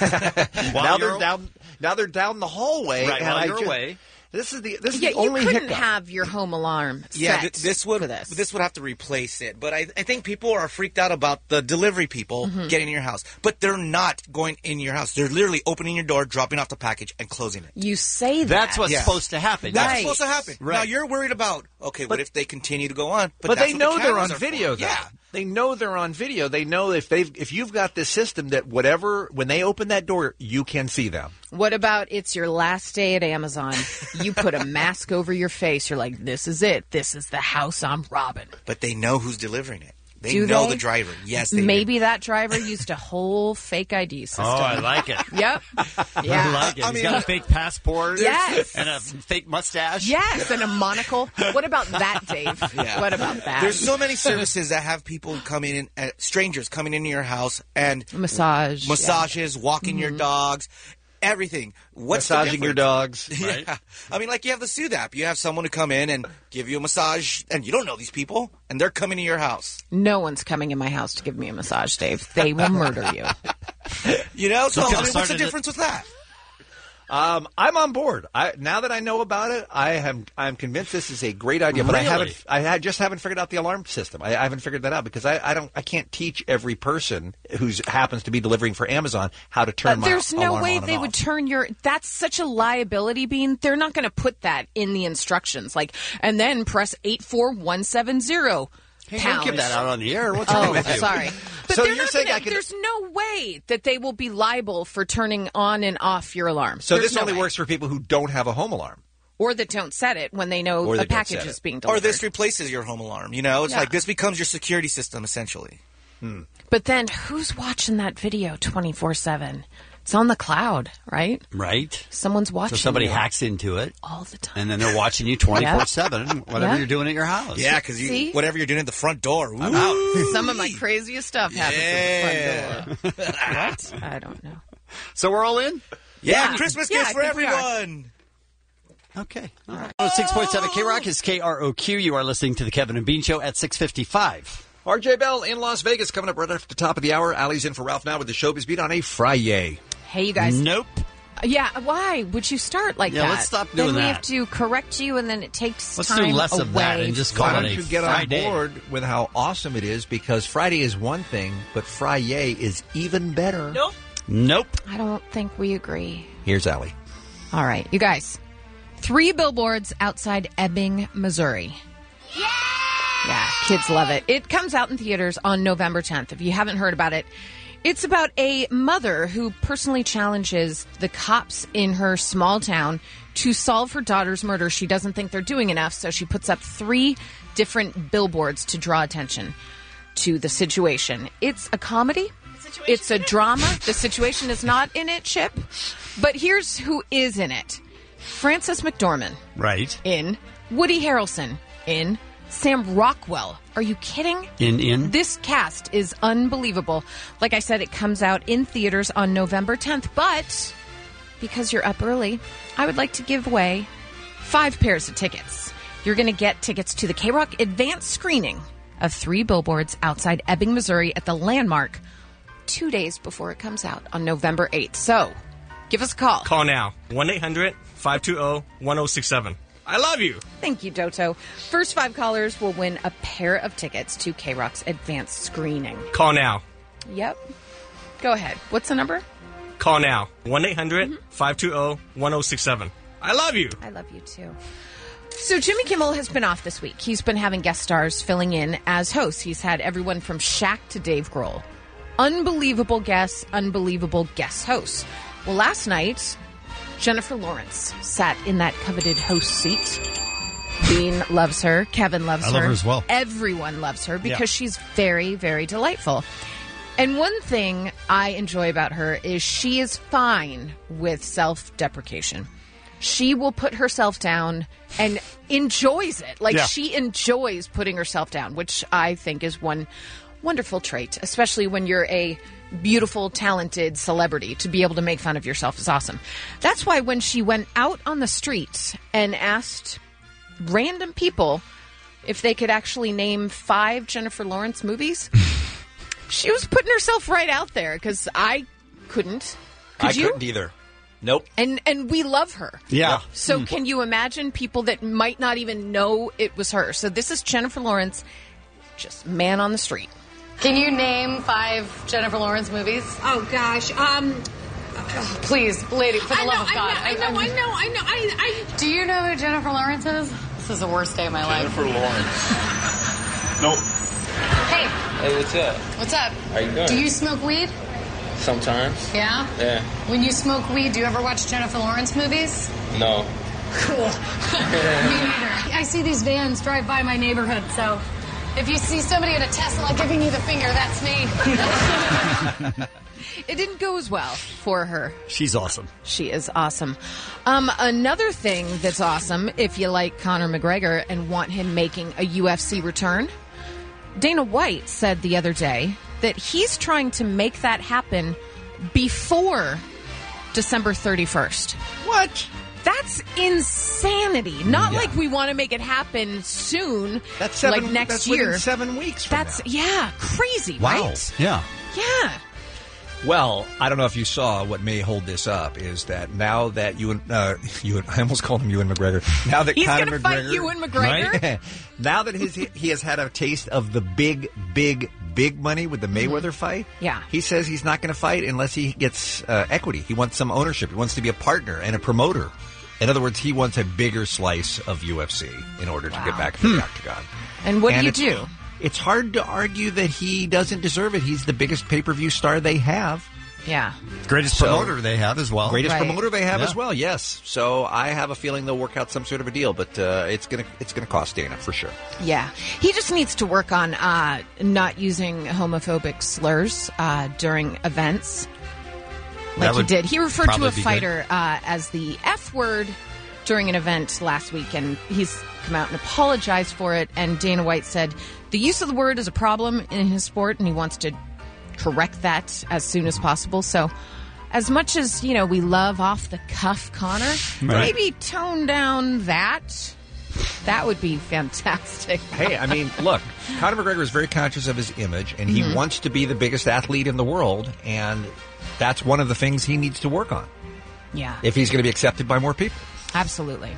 now they're down. Now they're down the hallway. Right, and while I you're ju- away. This is the this is Yeah, the only you couldn't hiccup. have your home alarm Yeah, set th- this would for this. this would have to replace it. But I, I think people are freaked out about the delivery people Mhm. getting in your house. But they're not going in your house. They're literally opening your door, dropping off the package, and closing it. You say that. That's what's Yeah. supposed to happen. That's Right. supposed to happen. Now Right. you're worried about, okay, what if they continue to go on? But, that's they what know the they're cameras on are video. for. Though. Yeah. They know they're on video. They know if they've if you've got this system that whatever when they open that door, you can see them. What about it's your last day at Amazon? You put a mask over your face. You're like, this is it. This is the house I'm robbing. But they know who's delivering it. They Do know they? the driver. Yes, they do. Maybe that driver used a whole fake I D system. Oh, I like it. Yep. I Yeah. like it. I He's mean, got a fake passport. Yes. And a fake mustache. Yes, and a monocle. What about that, Dave? Yeah. What about that? There's so many services that have people coming in, uh, strangers coming into your house and Massage. massages, walking your dogs, everything. What's the Massaging your difference? dogs. Yeah. I mean, like you have the Soothe app. You have someone to come in and give you a massage, and you don't know these people, and they're coming to your house. No one's coming in my house to give me a massage, Dave. They will murder you. You know, so So I mean, what's started the it- difference with that? Um, I'm on board. I, now that I know about it, I am I'm convinced this is a great idea. But I Really? haven't. I had- just haven't figured out the alarm system. I, I haven't figured that out because I, I don't. I can't teach every person who happens to be delivering for Amazon how to turn Uh, my there's no alarm way on and they off. would turn your. That's such a liability, Bean. They're not going to put that in the instructions. Like, and then press eight four one seven zero. Hey, don't give that out on the air. What's Oh, wrong with you? sorry. But So they're you're not saying gonna, I could- there's no way that they will be liable for turning on and off your alarm. So There's this no only way. works for people who don't have a home alarm. Or that don't set it when they know Or a that don't package set is it. being delivered. Or this replaces your home alarm. You know, it's Yeah. like this becomes your security system essentially. But then who's watching that video twenty-four seven? It's on the cloud, right? Right. Someone's So watching somebody you hacks into it. all the time. And then they're watching you twenty-four seven, whatever Yeah. you're doing at your house. Yeah, because you See? whatever you're doing at the front door. I'm ooh. out. Some of my craziest stuff happens at the front door. What? I don't know. So we're all in? Yeah, Yeah. Christmas Yeah, gifts I for think we are. everyone. Okay. All right. Oh, six point seven K Rock is K R O Q. You are listening to the Kevin and Bean Show at six fifty-five. R J Bell in Las Vegas coming up right after the top of the hour. Allie's in for Ralph now with the Showbiz Beat on a Friday. Hey, you guys. Nope. Yeah, why would you start like Yeah, that? let's stop then doing we that. have to correct you, and then it takes Let's time do less away. of that and just Why call don't it a you get Friday. on board with how awesome it is? Because Friday is one thing, but Friday is even better. Nope. Nope. I don't think we agree. Here's Allie. All right, you guys. Three billboards outside Ebbing, Missouri. Yeah, kids love it. It comes out in theaters on November tenth. If you haven't heard about it, it's about a mother who personally challenges the cops in her small town to solve her daughter's murder. She doesn't think they're doing enough, so she puts up three different billboards to draw attention to the situation. It's a comedy. It's a drama. The situation is not in it, Chip. But here's who is in it. Frances McDormand Right. in, Woody Harrelson in, Sam Rockwell. Are you kidding? In, in. This cast is unbelievable. Like I said, it comes out in theaters on November tenth. But because you're up early, I would like to give away five pairs of tickets. you're going to get tickets to the K-Rock advanced screening of Three Billboards outside Ebbing, Missouri at the Landmark two days before it comes out on November eighth. So, give us a call. Call now. one eight hundred five two zero one zero six seven. I love you. Thank you, Doto. First five callers will win a pair of tickets to K-Rock's advanced screening. Call now. Yep. Go ahead. What's the number? Call now. one eight hundred five two zero one zero six seven. I love you. I love you, too. So Jimmy Kimmel has been off this week. He's been having guest stars filling in as hosts. He's had everyone from Shaq to Dave Grohl. Unbelievable guests, unbelievable guest hosts. Well, last night, Jennifer Lawrence sat in that coveted host seat. Bean loves her. Kevin loves I her. love her as well. Everyone loves her because Yeah. she's very, very delightful. And one thing I enjoy about her is she is fine with self-deprecation. She will put herself down and enjoys it. Like, Yeah. she enjoys putting herself down, which I think is one wonderful trait, especially when you're a beautiful, talented celebrity. To be able to make fun of yourself is awesome. That's why when she went out on the streets and asked random people if they could actually name five Jennifer Lawrence movies, she was putting herself right out there because I couldn't. Could I you? couldn't either. Nope. And and we love her. Yeah. So Hmm. can you imagine people that might not even know it was her? So this is Jennifer Lawrence, just man on the street. Can you name five Jennifer Lawrence movies? Oh gosh, um, Please, lady, for the I know, love of I God. know, I know, I know, I know, I, I. Do you know who Jennifer Lawrence is? This is the worst day of my life. Jennifer Lawrence. Nope. Hey, Hey, what's up? what's up? How you doing? Do you smoke weed? Sometimes. Yeah? Yeah. When you smoke weed, do you ever watch Jennifer Lawrence movies? No. Cool. Me neither. I see these vans drive by my neighborhood, so if you see somebody in a Tesla giving you the finger, that's me. It didn't go as well for her. She's awesome. She is awesome. Um, another thing that's awesome, if you like Conor McGregor and want him making a U F C return, Dana White said the other day that he's trying to make that happen before December thirty-first. What? That's insanity. Not Yeah. like we want to make it happen soon. That's seven, like next that's year. within seven weeks from That's now. yeah, crazy, Wow. right? Yeah. Yeah. Well, I don't know if you saw what may hold this up is that now that you and uh, you I almost called him Ewan McGregor. Now that He's Conor gonna fight McGregor, Ewan McGregor? right? Now that his he has had a taste of the big, big, big money with the Mayweather fight. Yeah. He says he's not going to fight unless he gets uh, equity. He wants some ownership. He wants to be a partner and a promoter. In other words, he wants a bigger slice of U F C in order to Wow. get back to the octagon. And what do you it's, do? It's hard to argue that he doesn't deserve it. He's the biggest pay-per-view star they have. Yeah. Greatest So- promoter they have as well. Greatest Right. promoter they have Yeah. as well. Yes. So I have a feeling they'll work out some sort of a deal, but uh, it's gonna it's gonna cost Dana for sure. Yeah. He just needs to work on uh, not using homophobic slurs uh, during events That like he would did. He referred to probably a be fighter uh, as the F word during an event last week, and he's come out and apologized for it. And Dana White said the use of the word is a problem in his sport, and he wants to correct that as soon as possible. So as much as, you know, we love off the cuff Connor, Right. maybe tone down that. That would be fantastic. Hey, I mean, look, Conor McGregor is very conscious of his image, and he Mhm. wants to be the biggest athlete in the world, and that's one of the things he needs to work on Yeah. if he's going to be accepted by more people. Absolutely.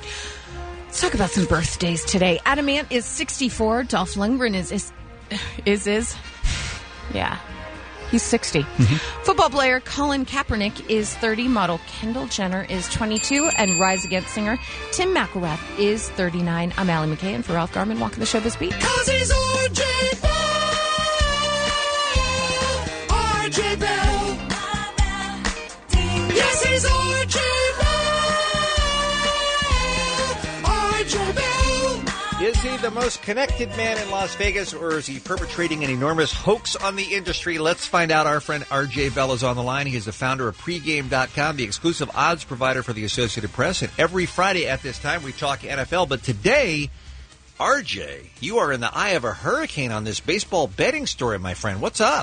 Let's talk about some birthdays today. Adam Ant is sixty-four. Dolph Lundgren is is is is yeah, he's sixty. Football player Colin Kaepernick is thirty. Model Kendall Jenner is twenty-two, and Rise Against singer Tim McElrath is thirty-nine. I'm Allie McKay, and for Ralph Garman, walking the showbiz beat. Cause he's R J Bell. R J Bell. Yes, he's R J Bell. R J Bell. Is he the most connected man in Las Vegas, or is he perpetrating an enormous hoax on the industry? Let's find out. Our friend R J Bell is on the line. He is the founder of pregame dot com, the exclusive odds provider for the Associated Press. And every Friday at this time, we talk N F L. But today, R J, you are in the eye of a hurricane on this baseball betting story, my friend. What's up?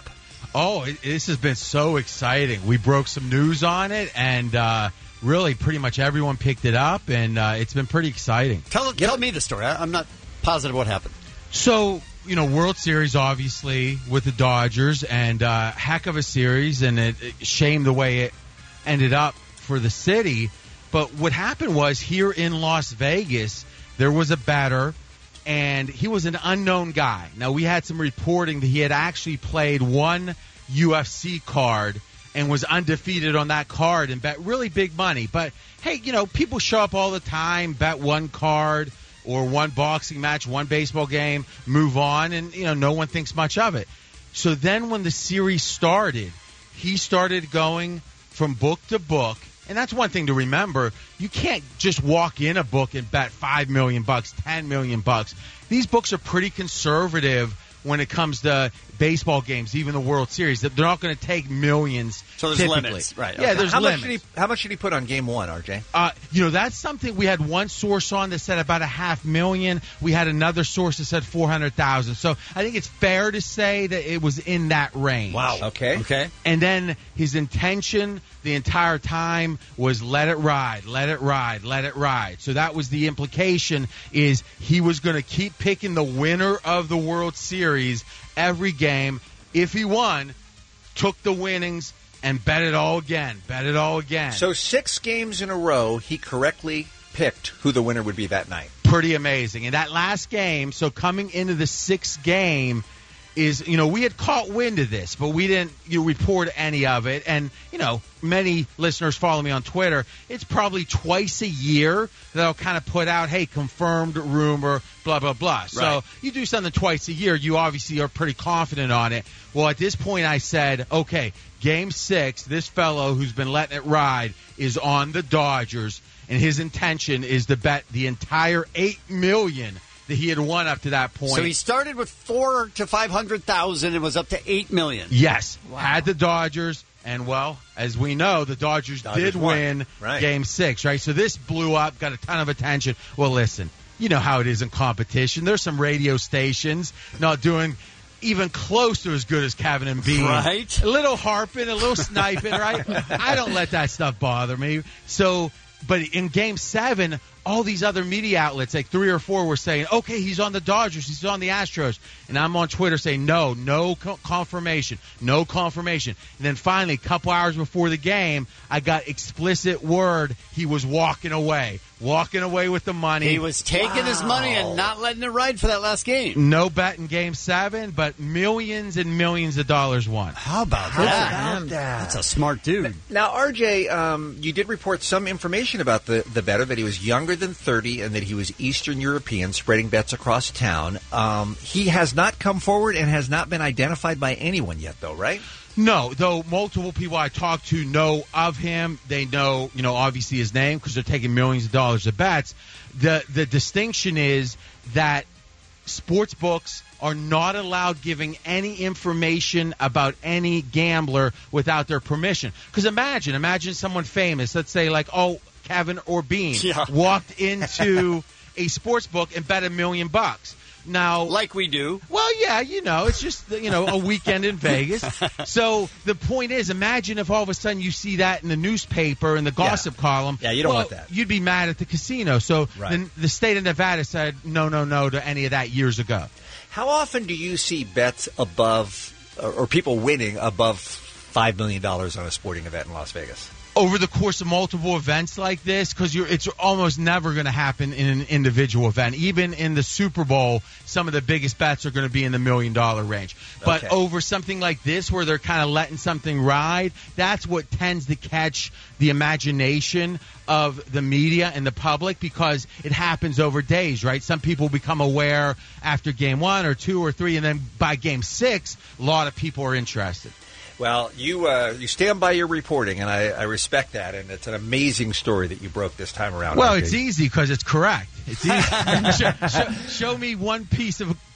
Oh, it, this has been so exciting. We broke some news on it, and uh, really pretty much everyone picked it up, and uh, it's been pretty exciting. Tell tell me the story. I, I'm not positive what happened. So, you know, World Series, obviously, with the Dodgers, and uh, heck of a series, and it, it shame the way it ended up for the city. But what happened was, here in Las Vegas, there was a batter, and he was an unknown guy. Now, we had some reporting that he had actually played one U F C card and was undefeated on that card and bet really big money. But, hey, you know, people show up all the time, bet one card or one boxing match, one baseball game, move on, and, you know, no one thinks much of it. So then when the series started, he started going from book to book. And that's one thing to remember. You can't just walk in a book and bet five million bucks, ten million bucks. These books are pretty conservative when it comes to baseball games, even the World Series. They're not going to take millions. So there's typically. limits, right? Yeah, okay. there's how limits. Much did he, how much did he put on game one, R J? Uh, you know, that's something we had one source on that said about a half million. We had another source that said four hundred thousand. So I think it's fair to say that it was in that range. Wow. Okay. Okay. And then his intention the entire time was let it ride, let it ride, let it ride. So that was the implication, is he was going to keep picking the winner of the World Series every game. If he won, took the winnings and bet it all again, bet it all again. So six games in a row, he correctly picked who the winner would be that night. Pretty amazing. And that last game, so coming into the sixth game, is, you know, we had caught wind of this, but we didn't you know, report any of it. And, you know, many listeners follow me on Twitter. It's probably twice a year that I'll kind of put out, hey, confirmed rumor, blah, blah, blah. Right. So you do something twice a year, you obviously are pretty confident on it. Well, at this point I said, okay, game six, this fellow who's been letting it ride is on the Dodgers, and his intention is to bet the entire eight million dollars that he had won up to that point. So he started with four to five hundred thousand and was up to eight million. Yes, wow. Had the Dodgers, and well, as we know, the Dodgers, Dodgers did won. win right. Game Six, right? So this blew up, got a ton of attention. Well, listen, you know how it is in competition. There's some radio stations not doing even close to as good as Kevin and Bean. Right. A little harping, a little sniping, right? I don't let that stuff bother me. So, but in Game Seven, all these other media outlets, like three or four, were saying, okay, he's on the Dodgers, he's on the Astros. And I'm on Twitter saying, no, no co- confirmation, no confirmation. And then finally, a couple hours before the game, I got explicit word he was walking away, walking away with the money. He was taking wow. his money and not letting it ride for that last game. No bet in Game seven, but millions and millions of dollars won. How about How that? about that? That's a smart dude. Now, R J, um, you did report some information about the, the bettor, that he was younger than thirty and that he was Eastern European, spreading bets across town. Um, he has not come forward and has not been identified by anyone yet, though, right? No, though multiple people I talked to know of him. They know, you know, obviously his name because they're taking millions of dollars of bets. The the distinction is that sports books are not allowed giving any information about any gambler without their permission. Because imagine, imagine someone famous, let's say like, oh, Kevin or Bean, yeah. walked into a sports book and bet a million bucks. Now, like we do. Well, yeah, you know, it's just, you know, a weekend in Vegas. So the point is, imagine if all of a sudden you see that in the newspaper, in the gossip yeah. column. Yeah, you don't well, want that. You'd be mad at the casino. So right. the, the state of Nevada said no, no, no to any of that years ago. How often do you see bets above, or, or people winning above five million dollars on a sporting event in Las Vegas? Over the course of multiple events like this, because it's almost never going to happen in an individual event. Even in the Super Bowl, some of the biggest bets are going to be in the million dollar range. But okay. over something like this, where they're kind of letting something ride, that's what tends to catch the imagination of the media and the public, because it happens over days, right? Some people become aware after game one or two or three, and then by game six, a lot of people are interested. Well, you uh, you stand by your reporting, and I, I respect that, and it's an amazing story that you broke this time around. Well, R J. it's easy because it's correct. It's easy. show, show, show me one piece of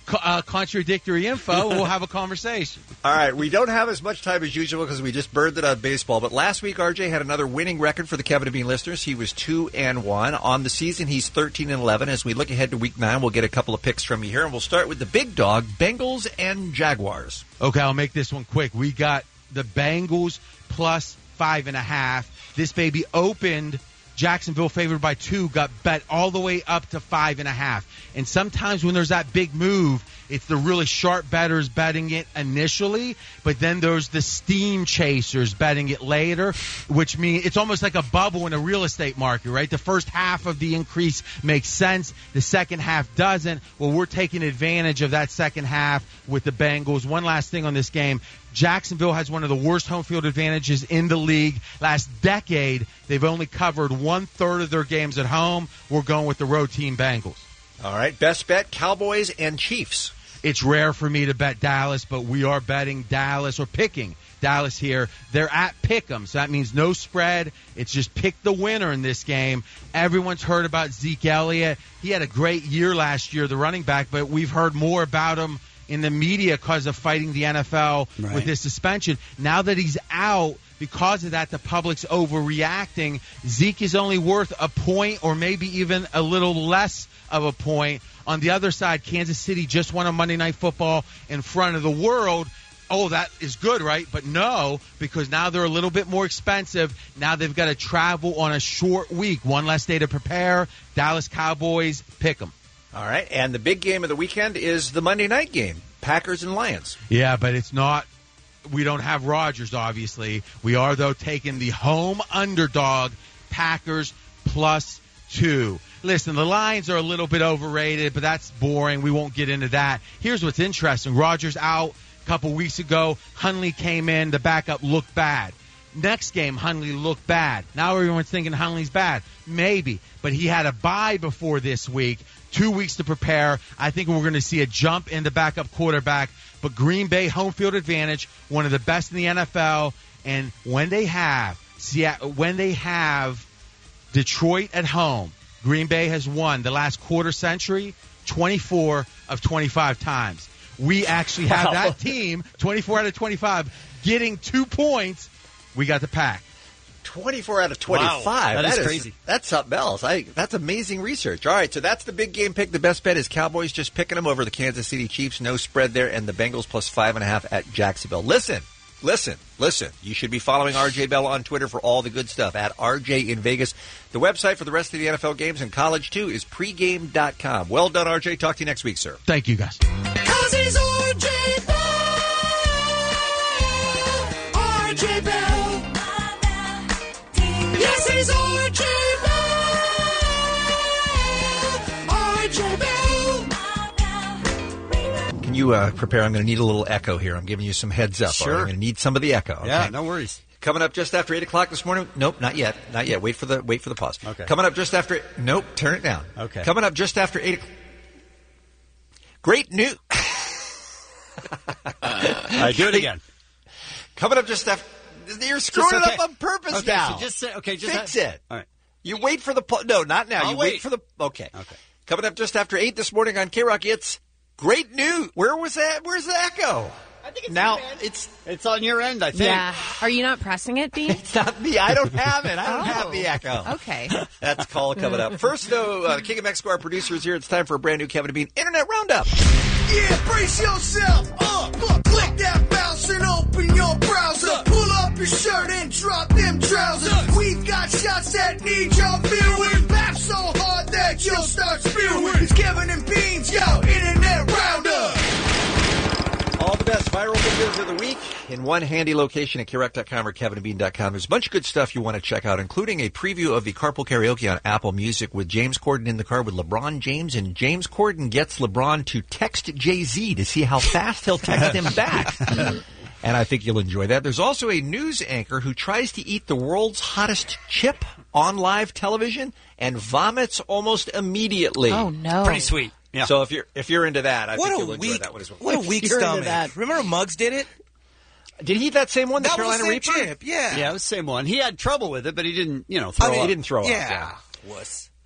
co- uh, contradictory info, we'll have a conversation. All right, we don't have as much time as usual because we just burned it on baseball. But last week, R J had another winning record for the Kevin and Bean listeners. He was two and one on the season. He's thirteen and eleven. As we look ahead to Week Nine, we'll get a couple of picks from you here, and we'll start with the big dog, Bengals and Jaguars. Okay, I'll make this one quick. We got the Bengals plus five and a half. This baby opened Jacksonville favored by two, got bet all the way up to five and a half. And sometimes when there's that big move, it's the really sharp bettors betting it initially, but then there's the steam chasers betting it later, which means it's almost like a bubble in a real estate market, right? The first half of the increase makes sense. The second half doesn't. Well, we're taking advantage of that second half with the Bengals. One last thing on this game. Jacksonville has one of the worst home field advantages in the league. Last decade, they've only covered one-third of their games at home. We're going with the road team Bengals. All right, best bet, Cowboys and Chiefs. It's rare for me to bet Dallas, but we are betting Dallas or picking Dallas here. They're at Pick'em, so that means no spread. It's just pick the winner in this game. Everyone's heard about Zeke Elliott. He had a great year last year, the running back, but we've heard more about him in the media because of fighting the N F L Right. with his suspension. Now that he's out, because of that, the public's overreacting. Zeke is only worth a point or maybe even a little less of a point. On the other side, Kansas City just won a Monday Night Football in front of the world. Oh, that is good, right? But no, because now they're a little bit more expensive. Now they've got to travel on a short week. One less day to prepare. Dallas Cowboys, pick 'em. All right, and the big game of the weekend is the Monday night game, Packers and Lions. Yeah, but it's not – we don't have Rodgers, obviously. We are, though, taking the home underdog, Packers plus two. Listen, the Lions are a little bit overrated, but that's boring. We won't get into that. Here's what's interesting. Rodgers out a couple weeks ago. Hundley came in. The backup looked bad. Next game, Hundley looked bad. Now everyone's thinking Hundley's bad. Maybe. But he had a bye before this week. Two weeks to prepare. I think we're going to see a jump in the backup quarterback. But Green Bay, home field advantage, one of the best in the N F L. And when they have when they have Detroit at home, Green Bay has won the last quarter century twenty-four of twenty-five times. We actually have Wow. that team, twenty-four out of twenty-five, getting two points. We got the Pack. twenty-four out of twenty-five. Wow, that is crazy. That's something else. I, that's amazing research. All right, so that's the big game pick. The best bet is Cowboys just picking them over the Kansas City Chiefs. No spread there. And the Bengals plus five and a half at Jacksonville. Listen, listen, listen. You should be following R J Bell on Twitter for all the good stuff at R J in Vegas. The website for the rest of the N F L games and college, too, is pregame dot com. Well done, R J. Talk to you next week, sir. Thank you, guys. Cause he's R J Bell. R J Bell. Yes, he's R J Bell. R J Bell. Can you uh, prepare? I'm going to need a little echo here. I'm giving you some heads up. Sure. All right? I'm going to need some of the echo. Okay? Yeah, no worries. Coming up just after eight o'clock this morning. Nope, not yet. Not yet. Wait for the wait for the pause. Okay. Coming up just after. Nope, turn it down. Okay. Coming up just after eight. o'clock. Great news. I do it again. Coming up just after. You're screwing Just, okay. it up on purpose Okay, now. so just say okay. Just Fix have- it. All right. You wait for the pl- no, not now. I'll you wait. wait. for the okay. Okay. Coming up just after eight this morning on K-Rock. It's great news. Where was that? Where's the echo? I think it's now your end. it's It's on your end, I think. Yeah. Are you not pressing it, Dean? it's not me. I don't have it. I don't Oh. have the echo. Okay. That's a call coming up. First, though, uh, the King of Mexico, our producer, is here. It's time for a brand new Kevin and Bean Internet Roundup. Yeah, brace yourself up. Click that mouse and open your browser. Pull up your shirt and drop them trousers. We've got shots that need your viewing. Laugh so hard that you'll start spewing. It's Kevin and Bean's, yo, Internet Roundup. All the best viral videos of the week in one handy location at K R O C dot com or Kevin and Bean dot com. There's a bunch of good stuff you want to check out, including a preview of the Carpool Karaoke on Apple Music with James Corden in the car with LeBron James, and James Corden gets LeBron to text Jay-Z to see how fast he'll text him back. And I think you'll enjoy that. There's also a news anchor who tries to eat the world's hottest chip on live television and vomits almost immediately. Oh, no. Pretty sweet. Yeah. So if you're if you're into that, I What think a you'll enjoy weak, that one as well. what a weak You're into stomach. that. Remember Muggs did it? Did he eat that same one, the That Carolina was the same Reaper? chip, yeah. Yeah, it was the same one. He had trouble with it, but he didn't, you know, throw I mean, up. He didn't throw up. Yeah. Yeah. Wuss.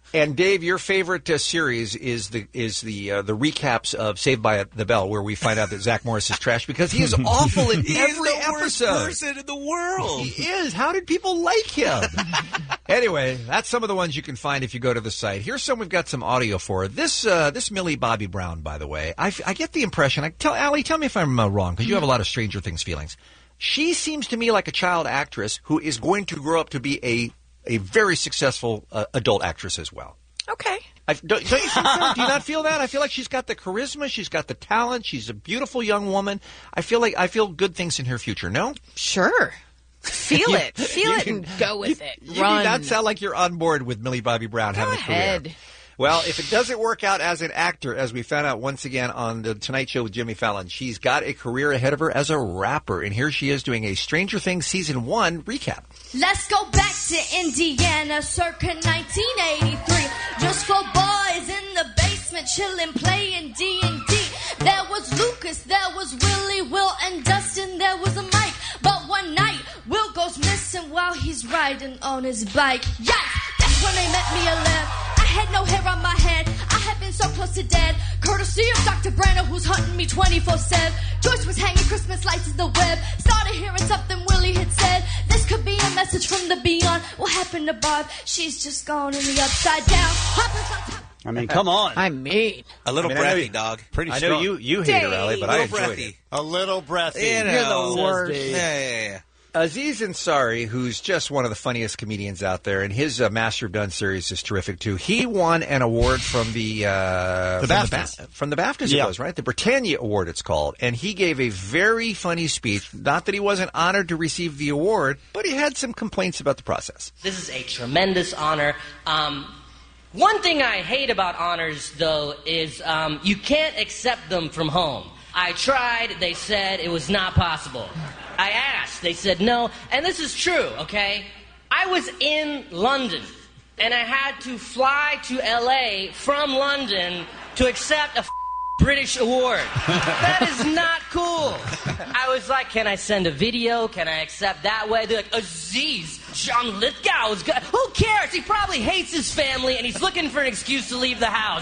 And Dave, your favorite uh, series is the is the uh, the recaps of Saved by the Bell, where we find out that Zach Morris is trash because he is awful in He every is the worst episode. person in the world. He is. How did people like him? Anyway, that's some of the ones you can find if you go to the site. Here's some we've got some audio for. This uh, this Millie Bobby Brown, by the way, I, I get the impression. I tell Allie, tell me if I'm uh, wrong, because you have a lot of Stranger Things feelings. She seems to me like a child actress who is going to grow up to be a a very successful uh, adult actress as well. Okay. I, don't, don't you think so? Do you not feel that? I feel like she's got the charisma, she's got the talent, she's a beautiful young woman. I feel like I feel good things in her future. No? Sure. Feel You- it. Feel you it can- and go with you, it. You Run. do not sound like you're on board with Millie Bobby Brown Go having a ahead. career. Well, if it doesn't work out as an actor, as we found out once again on the Tonight Show with Jimmy Fallon, she's got a career ahead of her as a rapper. And here she is doing a Stranger Things Season one recap. Let's go back to Indiana, circa nineteen eighty-three. Just four boys in the basement chilling, playing D and D. There was Lucas, there was Willie, Will, and Dustin. There was a Mike. But one night, Will goes missing while he's riding on his bike. Yes, that's when they met me alive. I had no hair on my head. I had been so close to dead. Courtesy of Doctor Branner, who's hunting me twenty-four seven. Joyce was hanging Christmas lights in the web. Started hearing something Willie had said. This could be a message from the beyond. What happened to Barb? She's just gone in the upside down. Hoppers on top. I mean, come on. I mean. A little I mean, I know breathy, you- dog. Pretty I strong. know you, you hate her, Allie, but I A enjoyed little it. breathy. A little breathy. You know. You're the worst. Says Dave. Yeah, yeah, yeah. Aziz Ansari, who's just one of the funniest comedians out there, and his uh, Master of Done series is terrific too. He won an award from the uh, The from BAFTAs. Ba- from the BAFTAs. Yeah. It was right, the Britannia Award. It's called, and he gave a very funny speech. Not that he wasn't honored to receive the award, but he had some complaints about the process. This is a tremendous honor. Um, one thing I hate about honors, though, is um, you can't accept them from home. I tried. They said it was not possible. I asked. They said no. And this is true, okay? I was in London, and I had to fly to L A from London to accept a f- British award. That is not cool. I was like, can I send a video? Can I accept that way? They're like, Aziz, John Lithgow is good. Who cares? He probably hates his family, and he's looking for an excuse to leave the house.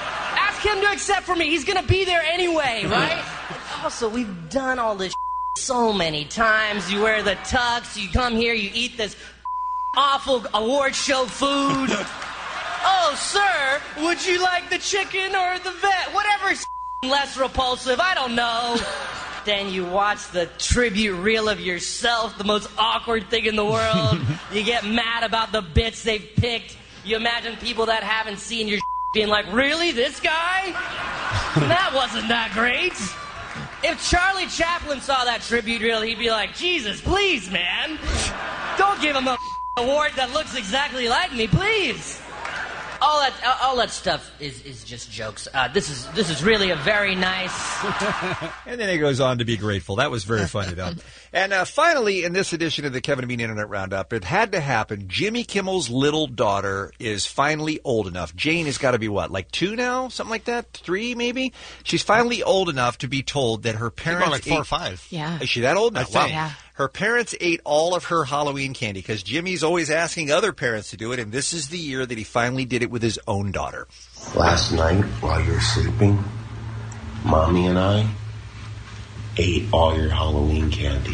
Ask him to accept for me. He's going to be there anyway, right? Also, we've done all this so many times. You wear the tux, you come here, you eat this awful award show food. Oh, sir, would you like the chicken or the vet? Whatever's less repulsive, I don't know. Then you watch the tribute reel of yourself, the most awkward thing in the world. You get mad about the bits they've picked. You imagine people that haven't seen your being like, really, this guy? That wasn't that great. If Charlie Chaplin saw that tribute reel, he'd be like, Jesus, please, man. Don't give him a award that looks exactly like me, please. All that, all that stuff is, is just jokes. Uh, this is this is really a very nice. And then he goes on to be grateful. That was very funny, though. And uh, finally, in this edition of the Kevin and Bean Internet Roundup, it had to happen. Jimmy Kimmel's little daughter is finally old enough. Jane has got to be, what, like two now? Something like that? Three, maybe? She's finally old enough to be told that her parents... like four ate- or five. Yeah. Is she that old now? I think. Wow. Yeah. Her parents ate all of her Halloween candy because Jimmy's always asking other parents to do it, and this is the year that he finally did it with his own daughter. Last night, while you were sleeping, Mommy and I ate all your Halloween candy.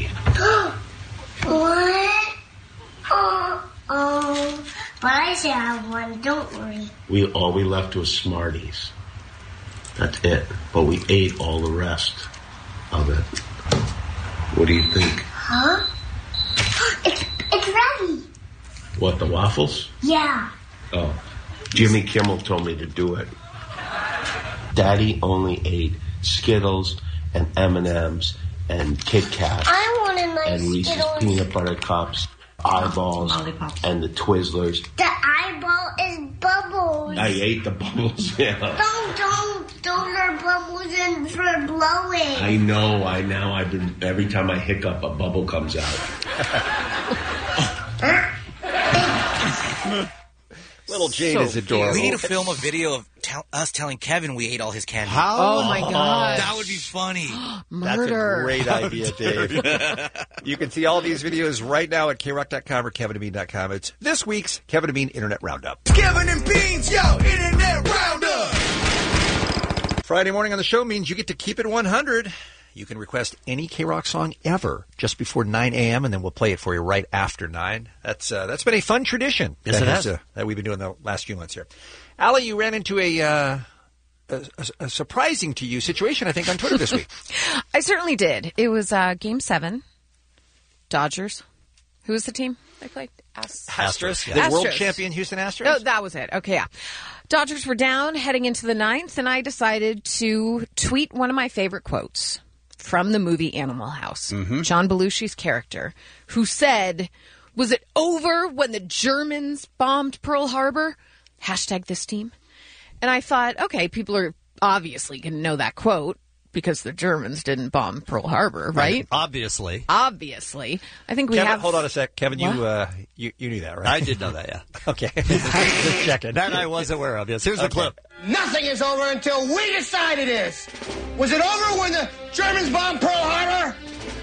What? Oh, oh. But I should have one, don't worry. We all we left was Smarties. That's it. But we ate all the rest of it. What do you think? Huh? It's, it's ready. What, the waffles? Yeah. Oh, Jimmy Kimmel told me to do it. Daddy only ate Skittles and M and M's and Kit Kats I want a nice and Reese's Skittles. peanut butter cups, eyeballs, and the Twizzlers. The eyeball is bubbles. I ate the bubbles. Yeah. Don't, don't. Those are bubbles in for blowing. I know. I now. I've been every time I hiccup, a bubble comes out. Little Jane So is adorable. We need to film a video of t- tell, us telling Kevin we ate all his candy. How? Oh, my God. That would be funny. Murder. That's a great idea, Dave. You can see all these videos right now at K rock dot com or Kevin and Bean dot com. It's this week's Kevin and Bean Internet Roundup. Kevin and Beans, yo, Internet Roundup. Friday morning on the show means you get to keep it one hundred. You can request any K-Rock song ever just before nine a.m., and then we'll play it for you right after nine. That's uh, that's been a fun tradition Yes, that, it has, has. Uh, that we've been doing the last few months here. Allie, you ran into a, uh, a, a, a surprising to you situation, I think, on Twitter this week. I certainly did. It was uh, Game seven, Dodgers. Who was the team they played? Ast- Astros. Yeah. The world Astros. champion Houston Astros? Oh, that was it. Okay, yeah. Dodgers were down heading into the ninth, and I decided to tweet one of my favorite quotes from the movie Animal House. Mm-hmm. John Belushi's character, who said, "Was it over when the Germans bombed Pearl Harbor? Hashtag this team." And I thought, okay, people are obviously going to know that quote because the Germans didn't bomb Pearl Harbor, right? Obviously. Obviously. I think we Kevin, have... hold on a sec. Kevin, you, What? uh, you you knew that, right? I did know that, yeah. Okay. Just checking. That I was aware of, yes. Here's Okay. the clip. Nothing is over until we decide it is. Was it over when the Germans bombed Pearl Harbor?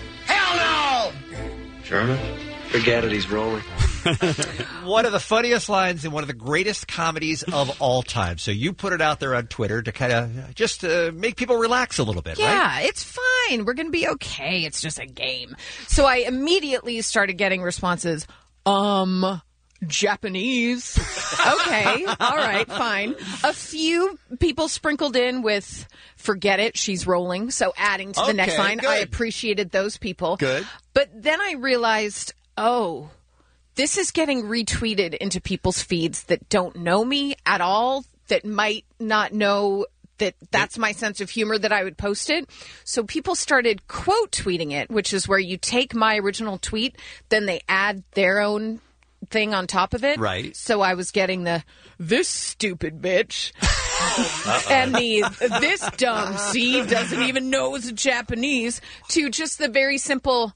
Hell no! German? Forget it, he's rolling. One of the funniest lines in one of the greatest comedies of all time. So you put it out there on Twitter to kind of just uh, make people relax a little bit, Yeah, right? it's fine. We're going to be okay. It's just a game. So I immediately started getting responses, um, Japanese. Okay, all right, fine. A few people sprinkled in with, forget it, she's rolling. So adding to the next Okay, line. I good. appreciated those people. Good. But then I realized, oh, this is getting retweeted into people's feeds that don't know me at all, that might not know that that's my sense of humor that I would post it. So people started quote tweeting it, which is where you take my original tweet, then they add their own thing on top of it. Right. So I was getting the, this stupid bitch. And the, this dumb C doesn't even know it's Japanese, to just the very simple,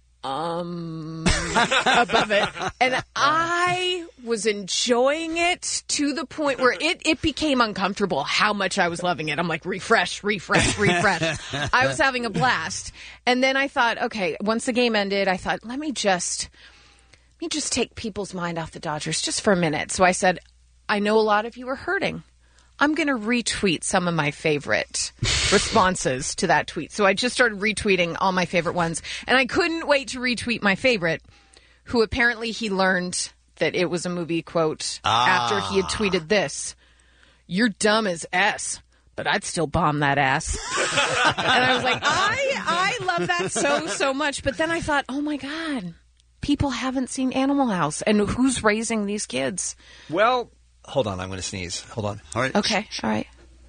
um, above it. And I was enjoying it to the point where it, it became uncomfortable how much I was loving it. I'm like, refresh, refresh, refresh. I was having a blast. And then I thought, okay, once the game ended, I thought, let me just, let me just take people's mind off the Dodgers just for a minute. So I said, I know a lot of you are hurting. I'm going to retweet some of my favorite responses to that tweet. So I just started retweeting all my favorite ones. And I couldn't wait to retweet my favorite, who apparently he learned that it was a movie quote Ah. after he had tweeted this. You're dumb as S, but I'd still bomb that ass. And I was like, I, I love that so, so much. But then I thought, oh my God, people haven't seen Animal House. And who's raising these kids? Well, hold on. I'm going to sneeze. Hold on. All right. Okay, all right.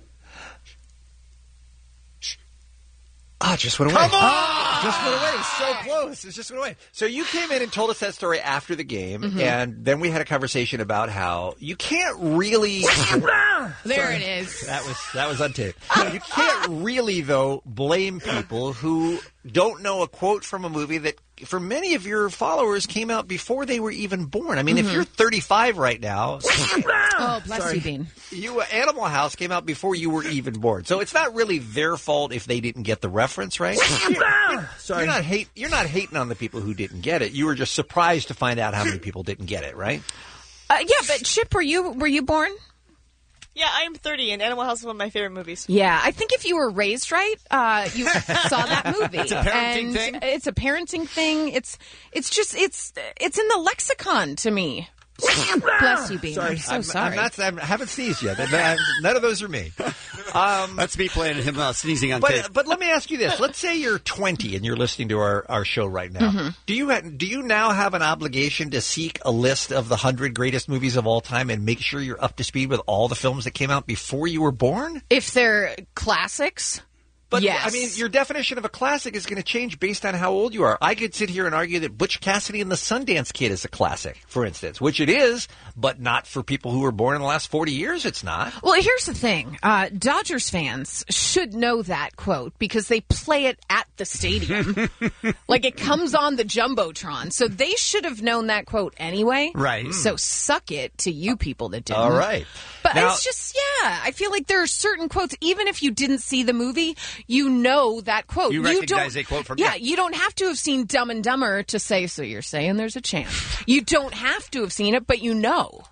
Ah, it just went away. Come on! Ah, just went away. So close. It just went away. So you came in and told us that story after the game, Mm-hmm. and then we had a conversation about how you can't really. There it is. That was that was on tape. You can't really, though, blame people who don't know a quote from a movie that, for many of your followers, came out before they were even born. I mean, if you're thirty-five right now, Oh, bless Sorry. you, Bean. you Animal House came out before you were even born, so it's not really their fault if they didn't get the reference, right? You're, you're not hate. You're not hating on the people who didn't get it. You were just surprised to find out how many people didn't get it, right? Uh, yeah, but Chip, were you were you born? Yeah, I am thirty, and Animal House is one of my favorite movies. Yeah, I think if you were raised right, uh, you saw that movie. It's a parenting and thing? It's a parenting thing. It's it's just it's it's in the lexicon to me. Bless you, Bean. I'm so I'm, sorry. I'm not, I'm, I haven't sneezed yet. I'm- None of those are me. Um, That's me playing him uh, sneezing on but, tape. but let me ask you this. Let's say you're twenty and you're listening to our, our show right now. Mhm. Do you ha- do you now have an obligation to seek a list of the one hundred greatest movies of all time and make sure you're up to speed with all the films that came out before you were born? If they're classics, But, Yes. I mean, your definition of a classic is going to change based on how old you are. I could sit here and argue that Butch Cassidy and the Sundance Kid is a classic, for instance, which it is, but not for people who were born in the last forty years, it's not. Well, here's the thing. Uh, Dodgers fans should know that quote because they play it at the stadium. Like, it comes on the Jumbotron. So they should have known that quote anyway. Right. So suck it to you people that didn't. All right. But Now- it's just, yeah, I feel like there are certain quotes, even if you didn't see the movie, you know that quote. You recognize a quote from- Yeah, yeah. you don't have to have seen Dumb and Dumber to say, so you're saying there's a chance. You don't have to have seen it, but you know.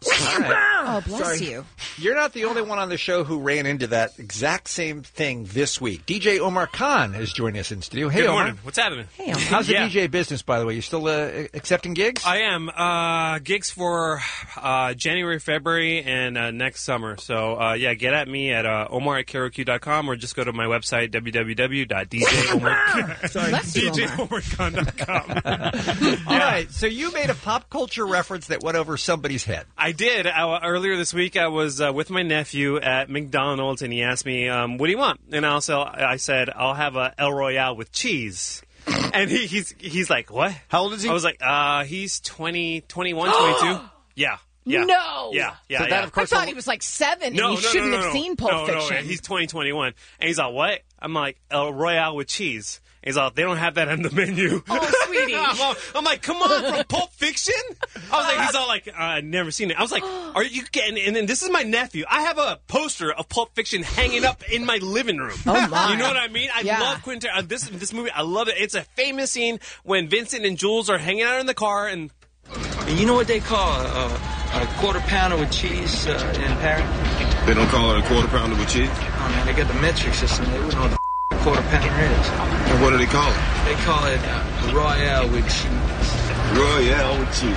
Oh, bless Sorry. you. You're not the only one on the show who ran into that exact same thing this week. D J Omar Khan is joining us in studio. Hey, Good Omar. morning. What's happening? Hey, Omar. How's the Yeah. D J business, by the way? You still uh, accepting gigs? I am. Uh, gigs for uh, January, February, and uh, next summer. So, uh, yeah, get at me at uh, omar at K R O Q dot com or just go to my website, w w w dot d j omar Bless you, d j Omar. omar khan dot com. All right. So you made a pop culture reference that went over somebody's head. I did. Uh, earlier this week, I was uh, with my nephew at McDonald's, and he asked me, um, what do you want? And I also, I said, I'll have a El Royale with cheese. And he, he's he's like, what? How old is he? I was like, uh, he's twenty, twenty-one, twenty-two. Yeah. Yeah. No. Yeah. Yeah. So that, yeah. of course, I thought he was like seven No, and you no, shouldn't no, no, have no. seen Pulp no, Fiction. No, he's twenty, twenty-one. And he's like, what? I'm like, El Royale with cheese. And he's like, they don't have that on the menu. Oh, sweetie. I'm, all- I'm like, come on, from Pulp Fiction? I was like, he's all like, uh, I've never seen it. I was like, are you getting, and then this is my nephew. I have a poster of Pulp Fiction hanging up in my living room. Oh, my. You know what I mean? I Yeah. love Quentin, uh, this, this movie, I love it. It's a famous scene when Vincent and Jules are hanging out in the car and And you know what they call a, a quarter pounder with cheese uh, in Paris? They don't call it a quarter pounder with cheese? Oh, man, they got the metric system. They wouldn't know what the f- a quarter pounder is. And what do they call it? They call it uh, Royale with cheese. Royale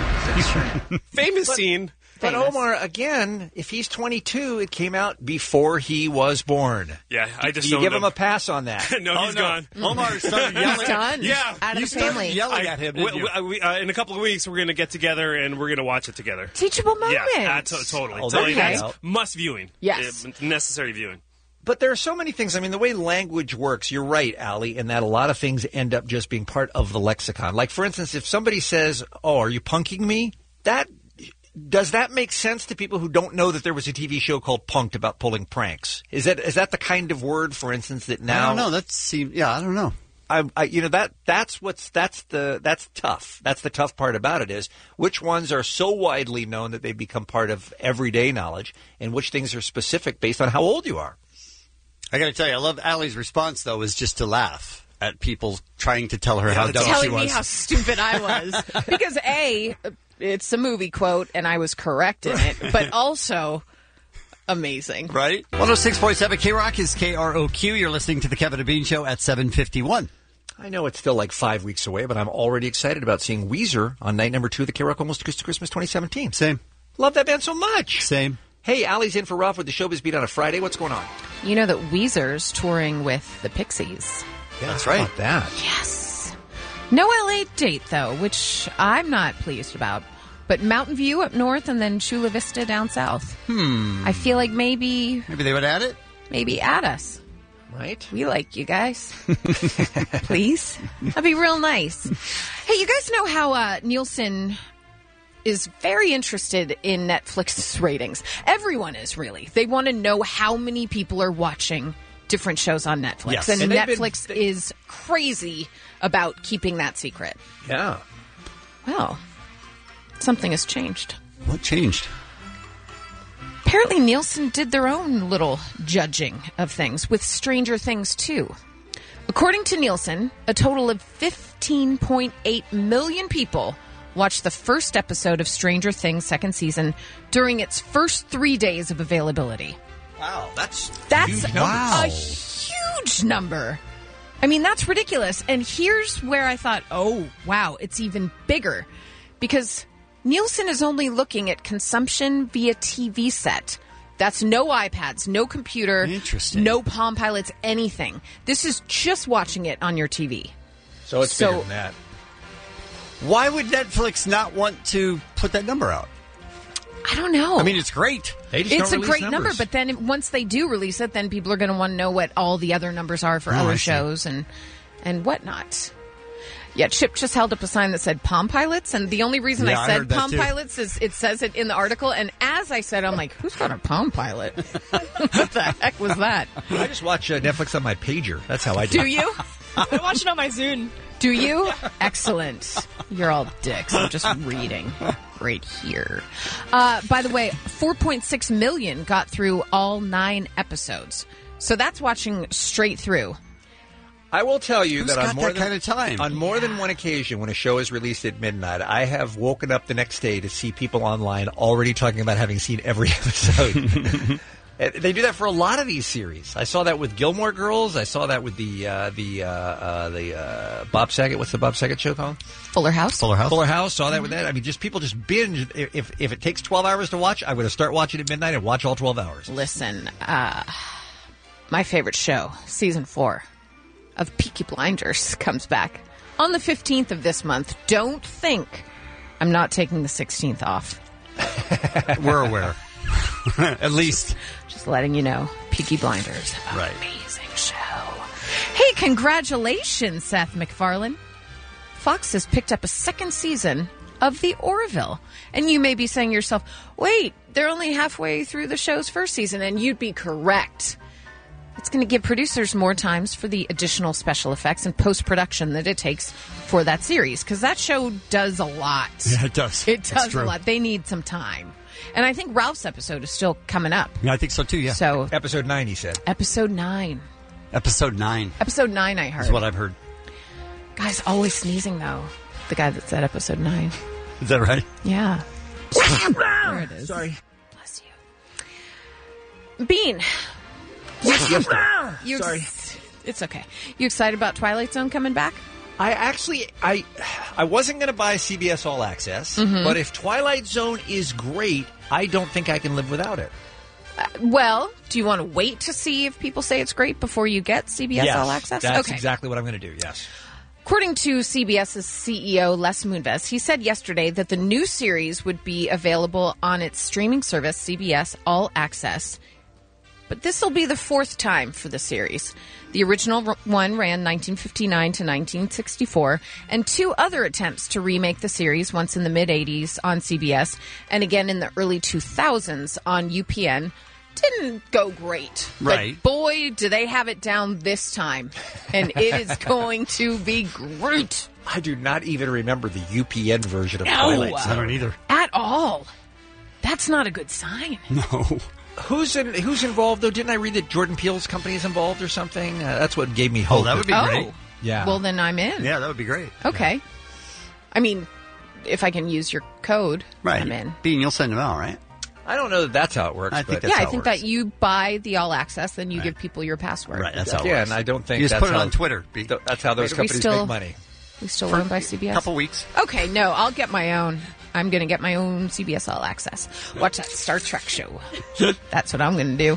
with cheese. famous scene. But Omar, again, if he's twenty-two, it came out before he was born. Yeah, I just Do you owned give him. him a pass on that? no, Oh, he's no. gone. Omar started yelling. He's done. Yeah. Out of You the started family. yelling I- at him, didn't we- you? we- uh, in a couple of weeks, we're going to get together and we're going to watch it together. Teachable moment. Yeah, uh, to- totally. Oh, there totally. you That's go. must viewing. Yes. Uh, necessary viewing. But there are so many things. I mean, the way language works, you're right, Allie, in that a lot of things end up just being part of the lexicon. Like, for instance, if somebody says, oh, are you punking me? That does that make sense to people who don't know that there was a T V show called Punked about pulling pranks? Is that is that the kind of word, for instance, that now? I don't know. That seems. Yeah, I don't know. I, I, you know that that's what's that's the that's tough. That's the tough part about it is which ones are so widely known that they become part of everyday knowledge, and which things are specific based on how old you are. I got to tell you, I love Allie's response though, is just to laugh at people trying to tell her how dumb she telling was. me how stupid I was. Because A, it's a movie quote and I was correct in it, but also amazing. Right? one oh six point seven K-Rock is K R O Q. You're listening to the Kevin and Bean Show at seven fifty-one. I know it's still like five weeks away, but I'm already excited about seeing Weezer on night number two of the K-Rock Almost Christmas twenty seventeen. Same. Love that band so much. Same. Hey, Allie's in for Ralph with the Showbiz Beat on a Friday. What's going on? You know that Weezer's touring with the Pixies. Yeah, that's right. About that. Yes. No L A date, though, which I'm not pleased about. But Mountain View up north and then Chula Vista down south. Hmm. I feel like maybe... Maybe they would add it? Maybe add us. Right? We like you guys. Please? That'd be real nice. Hey, you guys know how uh, Nielsen is very interested in Netflix's ratings. Everyone is, really. They want to know how many people are watching different shows on Netflix. Yes. And, And they've been- Netflix is crazy about keeping that secret. Yeah. Well, something has changed. What changed? Apparently, Nielsen did their own little judging of things with Stranger Things too. According to Nielsen, a total of fifteen point eight million people watched the first episode of Stranger Things second season during its first three days of availability. Wow, that's That's huge a, numbers. a huge number. I mean, that's ridiculous. And here's where I thought, oh, wow, it's even bigger. Because Nielsen is only looking at consumption via T V set. That's no iPads, no computer, Interesting. no Palm Pilots, anything. This is just watching it on your T V. So it's So- bigger than that. Why would Netflix not want to put that number out? I don't know. I mean, it's great. They just It's don't a release great numbers. number, but then it- once they do release it, then people are going to want to know what all the other numbers are for Oh, I other see. shows and and whatnot. Yeah, Chip just held up a sign that said Palm Pilots, and the only reason Yeah, I I said heard that Palm too. Pilots is it says it in the article, and as I said, I'm like, who's got a Palm Pilot? What the heck was that? I just watch uh, Netflix on my pager. That's how I do. Do you? I watch it on my Zune. Do you? Excellent. You're all dicks. I'm just reading right here. Uh, by the way, four point six million got through all nine episodes. So that's watching straight through. I will tell you Who's that got on more that than kind of time? on more than one occasion, when a show is released at midnight, I have woken up the next day to see people online already talking about having seen every episode. Uh, They do that for a lot of these series. I saw that with Gilmore Girls. I saw that with the uh, the uh, uh, the uh, Bob Saget. What's the Bob Saget show called? Fuller House. Fuller House. Fuller House. Saw that with that. I mean, just people just binge. If if, if it takes twelve hours to watch, I'm going to start watching at midnight and watch all twelve hours. Listen, uh, my favorite show, season four of Peaky Blinders, comes back on the fifteenth of this month. Don't think I'm not taking the sixteenth off. We're aware. At least. Just letting you know, Peaky Blinders. Right. Amazing show. Hey, congratulations, Seth MacFarlane. Fox has picked up a second season of The Orville. And you may be saying to yourself, wait, they're only halfway through the show's first season, and you'd be correct. It's going to give producers more times for the additional special effects and post-production that it takes for that series, because that show does a lot. Yeah, it does. It That's does a true. lot. They need some time. And I think Ralph's episode is still coming up. Yeah, I think so too, yeah. So Episode nine, he said. episode nine. Episode nine Episode nine, I heard. is what I've heard. Guy's always sneezing, though. The guy that said episode nine. Is that right? Yeah. There it is. Sorry. Bless you. Bean. Yes, yes, dear. You ex- Sorry. It's okay. You excited about Twilight Zone coming back? I actually, I, I wasn't going to buy C B S All Access, Mhm. but if Twilight Zone is great, I don't think I can live without it. Uh, well, do you want to wait to see if people say it's great before you get C B S Yes, All Access? That's okay. exactly what I'm going to do. Yes. According to CBS's C E O, Les Moonves, he said yesterday that the new series would be available on its streaming service, C B S All Access. But this will be the fourth time for the series. The original r- one ran nineteen fifty-nine to nineteen sixty-four, and two other attempts to remake the series, once in the mid-eighties on C B S, and again in the early two thousands on U P N, didn't go great. Right. But boy, do they have it down this time. And it is going to be great. I do not even remember the U P N version of No. Twilight I Zone. don't either. At all. That's not a good sign. No. Who's in, who's involved though? Didn't I read that Jordan Peele's company is involved or something? Uh, that's what gave me hope. Oh, that would be Oh. great. Yeah. Well, then I'm in. Yeah, that would be great. Okay. I mean, if I can use your code, Right. I'm in. Bean, you'll send them out, right? I don't know that that's how it works. I think but that's yeah, I how it think works. that you buy the all access, then you Right. give people your password. Right, that's how it yeah, works. and I don't think You just that's put it how, on Twitter. Bean. th- That's how those Wait, are we companies still- make money. We still For owned by C B S? couple weeks. Okay, no, I'll get my own. I'm going to get my own C B S All Access. Watch that Star Trek show. That's what I'm going to do.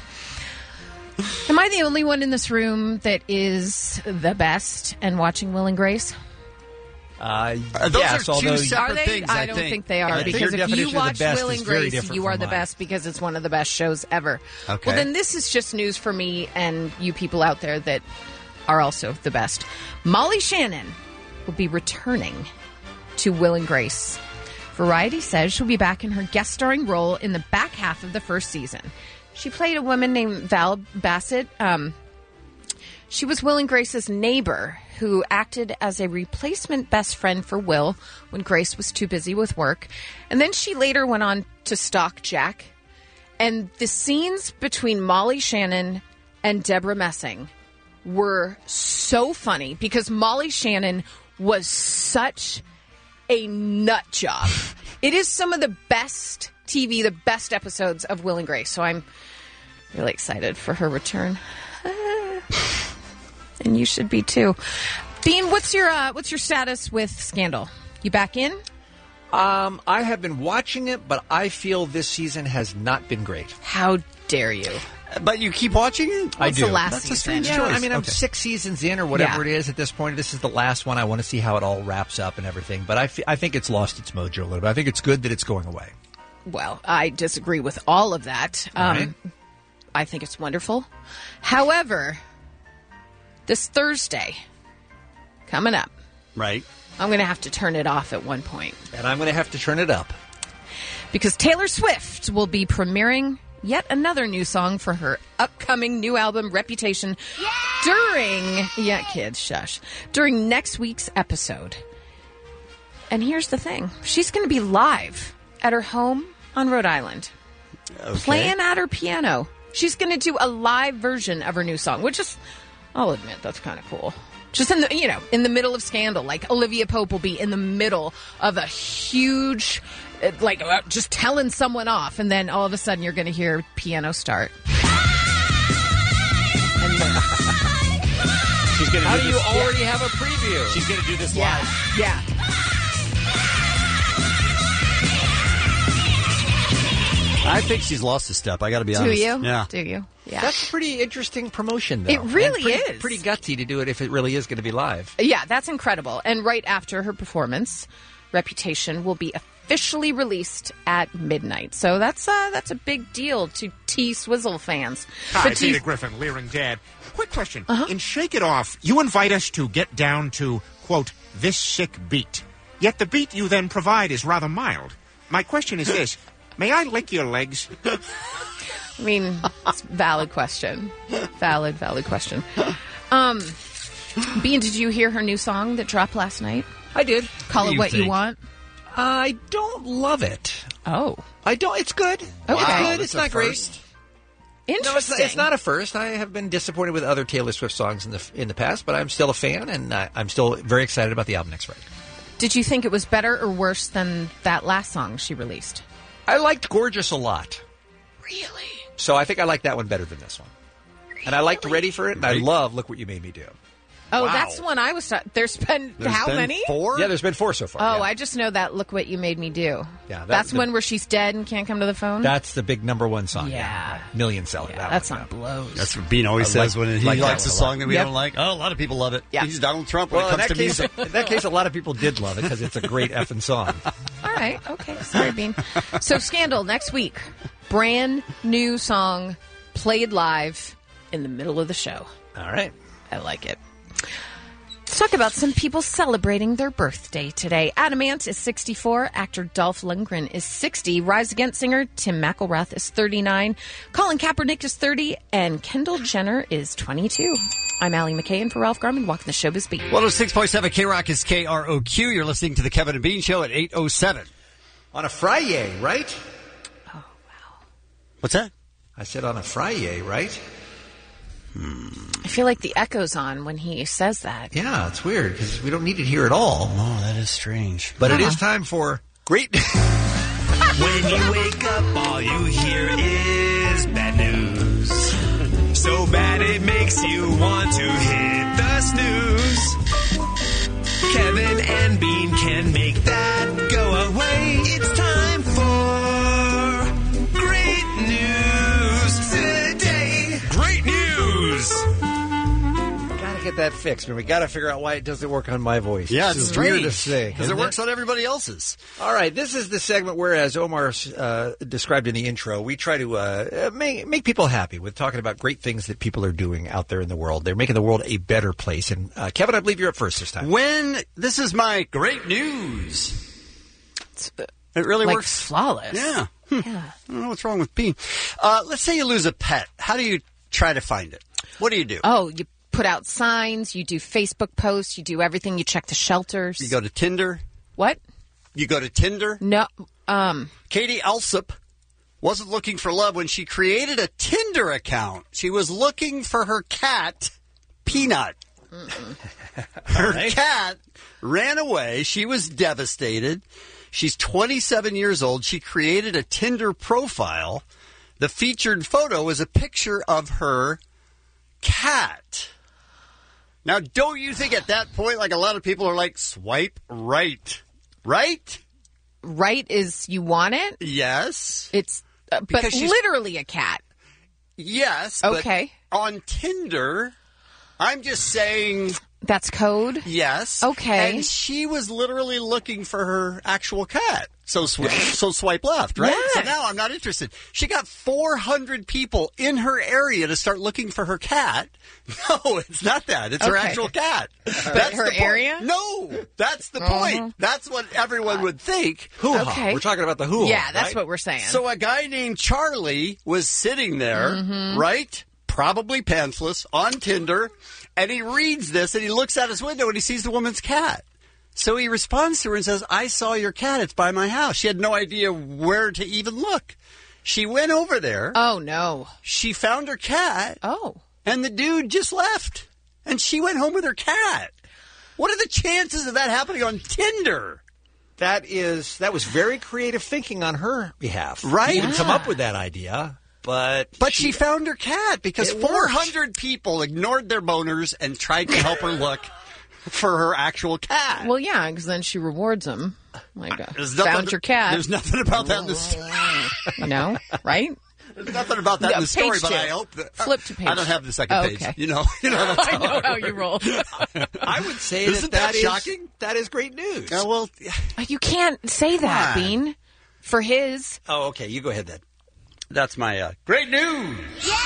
Am I the only one in this room that is the best and watching Will and Grace? Uh, Uh, those yes, are two although separate Are they? things, I, I don't think. think, they are, I think because your if definition you of the watch best Will is and very Grace, different you from are the mine. best because it's one of the best shows ever. Okay. Well, then this is just news for me and you people out there that are also the best. Molly Shannon will be returning to Will and Grace. Variety says she'll be back in her guest starring role in the back half of the first season. She played a woman named Val Bassett. Um, she was Will and Grace's neighbor who acted as a replacement best friend for Will when Grace was too busy with work. And then she later went on to stalk Jack. And the scenes between Molly Shannon and Deborah Messing were so funny because Molly Shannon was such a nut job. It is some of the best T V, the best episodes of Will and Grace. So I'm really excited for her return. Ah. And you should be too. Bean, what's your uh, what's your status with Scandal? You back in? Um, I have been watching it, but I feel this season has not been great. How dare you? But you keep watching it? I What's do. the last That's a season? strange Yeah, choice. I mean, I'm Okay. six seasons in or whatever Yeah. it is at this point. This is the last one. I want to see how it all wraps up and everything. But I, f- I think it's lost its mojo a little bit. I think it's good that it's going away. Well, I disagree with all of that. Um, right. I think it's wonderful. However, this Thursday coming up, right? I'm going to have to turn it off at one point. And I'm going to have to turn it up. Because Taylor Swift will be premiering yet another new song for her upcoming new album, Reputation, yeah! during, yeah, kids, shush, during next week's episode. And here's the thing. She's going to be live at her home on Rhode Island, okay. playing at her piano. She's going to do a live version of her new song, which is, I'll admit, that's kind of cool. Just in the, you know, in the middle of Scandal, like Olivia Pope will be in the middle of a huge, like, uh, just telling someone off, and then all of a sudden you're going to hear piano start. And then, She's going to. How do do this, you already have a preview? She's going to do this Yeah, live. yeah. I think she's lost a step. I got to be Do honest. you? Yeah. Do you? Yeah. That's pretty interesting promotion, though. It really And pretty, is. Pretty gutsy to do it if it really is going to be live. Yeah, that's incredible. And right after her performance, Reputation will be officially released at midnight. So that's uh, that's a big deal to T-Swizzle fans. Hi, But it's do you- Ada Griffin, Leering Dad. Quick question. Uh-huh. In Shake It Off, you invite us to get down to, quote, this sick beat. Yet the beat you then provide is rather mild. My question is this. May I lick your legs? I mean, it's a valid question. Valid, valid question. Um, Bean, did you hear her new song that dropped last night? I did. Call What do It you What You think? Want? I don't love it. Oh. I don't. It's good. Okay. It's good. That's It's a not great. first. No, it's not, Interesting. it's not a first. I have been disappointed with other Taylor Swift songs in the in the past, but I'm still a fan, and I, I'm still very excited about the album next Friday. Did you think it was better or worse than that last song she released? I liked Gorgeous a lot. Really? So I think I like that one better than this one. And I liked Ready for It, and I love Look What You Made Me Do. Oh, Wow. that's the one I was. Ta- there's been There's how been many? four? Yeah, there's been four so far. Oh, yeah. I just know that. Look What You Made Me Do. Yeah, that- that's the- one where she's dead and can't come to the phone. That's the big number one song. Yeah. Million seller. Yeah, that that's one, not yeah. blows. That's what Bean always I like- says when he like that likes a one a song lot. that we Yep. don't like. Oh, a lot of people love it. Yeah. He's Donald Trump when Well, it in comes that, to case, music. in that case, a lot of people did love it because it's a great effing song. All right. Okay. Sorry, Bean. So, Scandal next week. Brand new song played live in the middle of the show. All right. I like it. Let's talk about some people celebrating their birthday today. Adam Ant is sixty-four. Actor Dolph Lundgren is sixty. Rise Against singer Tim McElrath is thirty-nine. Colin Kaepernick is thirty. And Kendall Jenner is twenty-two. I'm Allie McKay, and for Ralph Garman, walking the showbiz beat. one oh six point seven K-Rock is K R O Q. You're listening to the Kevin and Bean Show at eight oh seven. On a Friday, right? What's that? I said on a Friday, right? I feel like the echo's on when he says that. Yeah, it's weird because we don't need it here at all. Oh, that is strange. But it Huh. is time for great. When you wake up, all you hear is bad news. So bad it makes you want to hit the snooze. Kevin and Bean can make that go away. It's time for great news today. Great news. Gotta get that fixed, man. We gotta figure out why it doesn't work on my voice. Yeah, This it's is strange. weird to say Because it isn't works on everybody else's. All right, this is the segment where, as Omar uh, described in the intro, we try to uh, make, make people happy with talking about great things that people are doing out there in the world. They're making the world a better place. And uh, Kevin, I believe you're up first this time. When this is my great news. It really like works. flawless. Yeah. Hmm. Yeah. I don't know what's wrong with Bean. Uh, let's say you lose a pet. How do you try to find it? What do you do? Oh, you put out signs, you do Facebook posts, you do everything, you check the shelters. You go to Tinder. What? You go to Tinder. No. Um. Katie Alsop wasn't looking for love when she created a Tinder account. She was looking for her cat, Peanut. Her cat ran away. She was devastated. She's twenty-seven years old. She created a Tinder profile. The featured photo was a picture of her cat. Now, don't you think at that point, like a lot of people are like, swipe right, right? Right is you want it? Yes. It's, uh, but Because she's- literally a cat. Yes. Okay. But on Tinder, I'm just saying That's code? Yes. Okay. And she was literally looking for her actual cat. So sw- so swipe left, right? Yeah. So now I'm not interested. She got four hundred people in her area to start looking for her cat. No, it's not that. It's her Okay. actual cat. But her the point. area? No, that's the Uh-huh. point. That's what everyone would think. Hoo-ha. Okay. We're talking about the hoo-ha. Yeah, that's right? what we're saying. So a guy named Charlie was sitting there, Mhm. right? Probably pantsless, on Tinder, and he reads this and he looks out his window and he sees the woman's cat. So he responds to her and says, I saw your cat. It's by my house. She had no idea where to even look. She went over there. Oh, no. She found her cat. Oh. And the dude just left. And she went home with her cat. What are the chances of that happening on Tinder? That is that was very creative thinking on her behalf. Right. She didn't come Yeah. up with that idea, but But she, found her cat because It worked. four hundred people ignored their boners and tried to help her look for her actual cat. Well, yeah, because then she rewards him. Like, uh, There's nothing- found your cat. There's nothing about that in the story. You know, right? There's nothing about that No, in the story, page but two. I hope that Flip to page I don't have the second two. page. Okay. You know, you know. That's I know how you roll. I would say Isn't that, that is- shocking? That is great news. Uh, well, You can't say that, Come on. Bean. For his. Oh, okay. You go ahead then. that's my uh, great news.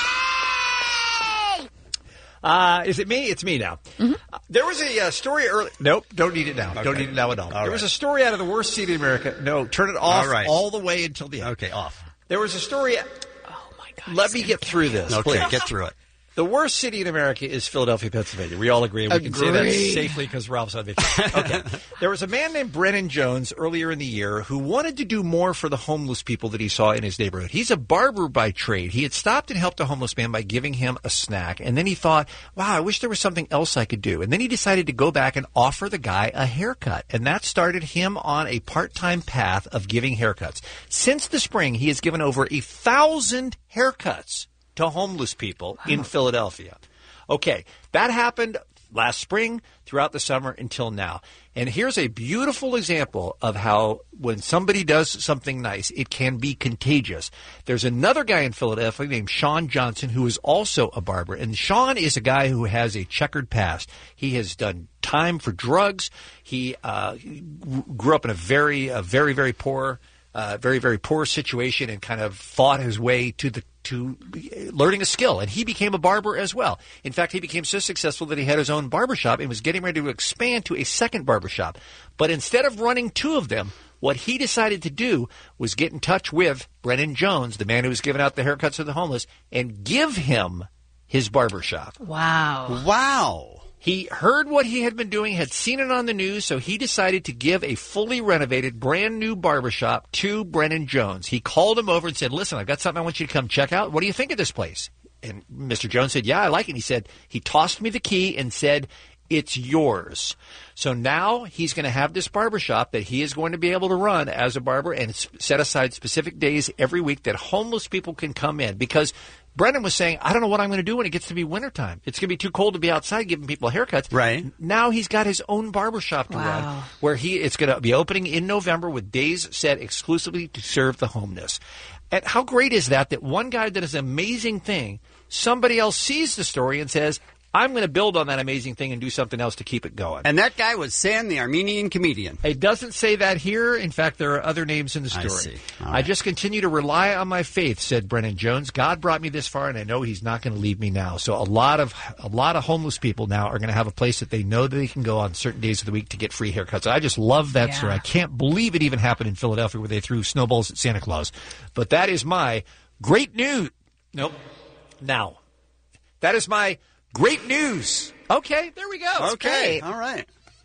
Uh, is it me? It's me now. Mm-hmm. Uh, there was a uh, story early. Nope, don't need it now. Don't need it now at all. there was a story out of the worst city in America. No, turn it off All right. all the way until the end. Okay, off. There was a story. Oh, my God. Let me get through this. Okay, please. get through it. The worst city in America is Philadelphia, Pennsylvania. We all agree. We can say that Agreed. safely because Ralph's on vacation. Okay. There was a man named Brennan Jones earlier in the year who wanted to do more for the homeless people that he saw in his neighborhood. He's a barber by trade. He had stopped and helped a homeless man by giving him a snack. And then he thought, wow, I wish there was something else I could do. And then he decided to go back and offer the guy a haircut. And that started him on a part-time path of giving haircuts. Since the spring, he has given over a thousand haircuts to homeless people in Philadelphia. Okay, that happened last spring, throughout the summer, until now. And here's a beautiful example of how when somebody does something nice, it can be contagious. There's another guy in Philadelphia named Sean Johnson who is also a barber. And Sean is a guy who has a checkered past. He has done time for drugs. He uh, grew up in a very, a very, very poor Uh, very, very poor situation and kind of fought his way to the to learning a skill. And he became a barber as well. In fact, he became so successful that he had his own barbershop and was getting ready to expand to a second barbershop. But instead of running two of them, what he decided to do was get in touch with Brennan Jones, the man who was giving out the haircuts to the homeless, and give him his barbershop. Wow. Wow. He heard what he had been doing, had seen it on the news, so he decided to give a fully renovated, brand new barbershop to Brennan Jones. He called him over and said, listen, I've got something I want you to come check out. What do you think of this place? And Mister Jones said, yeah, I like it. He said, he tossed me the key and said, it's yours. So now he's going to have this barbershop that he is going to be able to run as a barber and s- set aside specific days every week that homeless people can come in. Because Brennan was saying, I don't know what I'm going to do when it gets to be wintertime. It's going to be too cold to be outside giving people haircuts. Right. Now he's got his own barbershop to Wow. run where he it's going to be opening in November with days set exclusively to serve the homeless. And how great is that, that one guy did this amazing thing, somebody else sees the story and says, I'm going to build on that amazing thing and do something else to keep it going. And that guy was Sam, the Armenian comedian. It doesn't say that here. In fact, there are other names in the I story. see. All I right. just continue to rely on my faith, said Brennan Jones. God brought me this far, and I know He's not going to leave me now. So a lot of a lot of homeless people now are going to have a place that they know that they can go on certain days of the week to get free haircuts. I just love that Yeah. story. I can't believe it even happened in Philadelphia where they threw snowballs at Santa Claus. But that is my great news. Nope. Now, that is my great news. Okay, there we go. Okay. great. All right.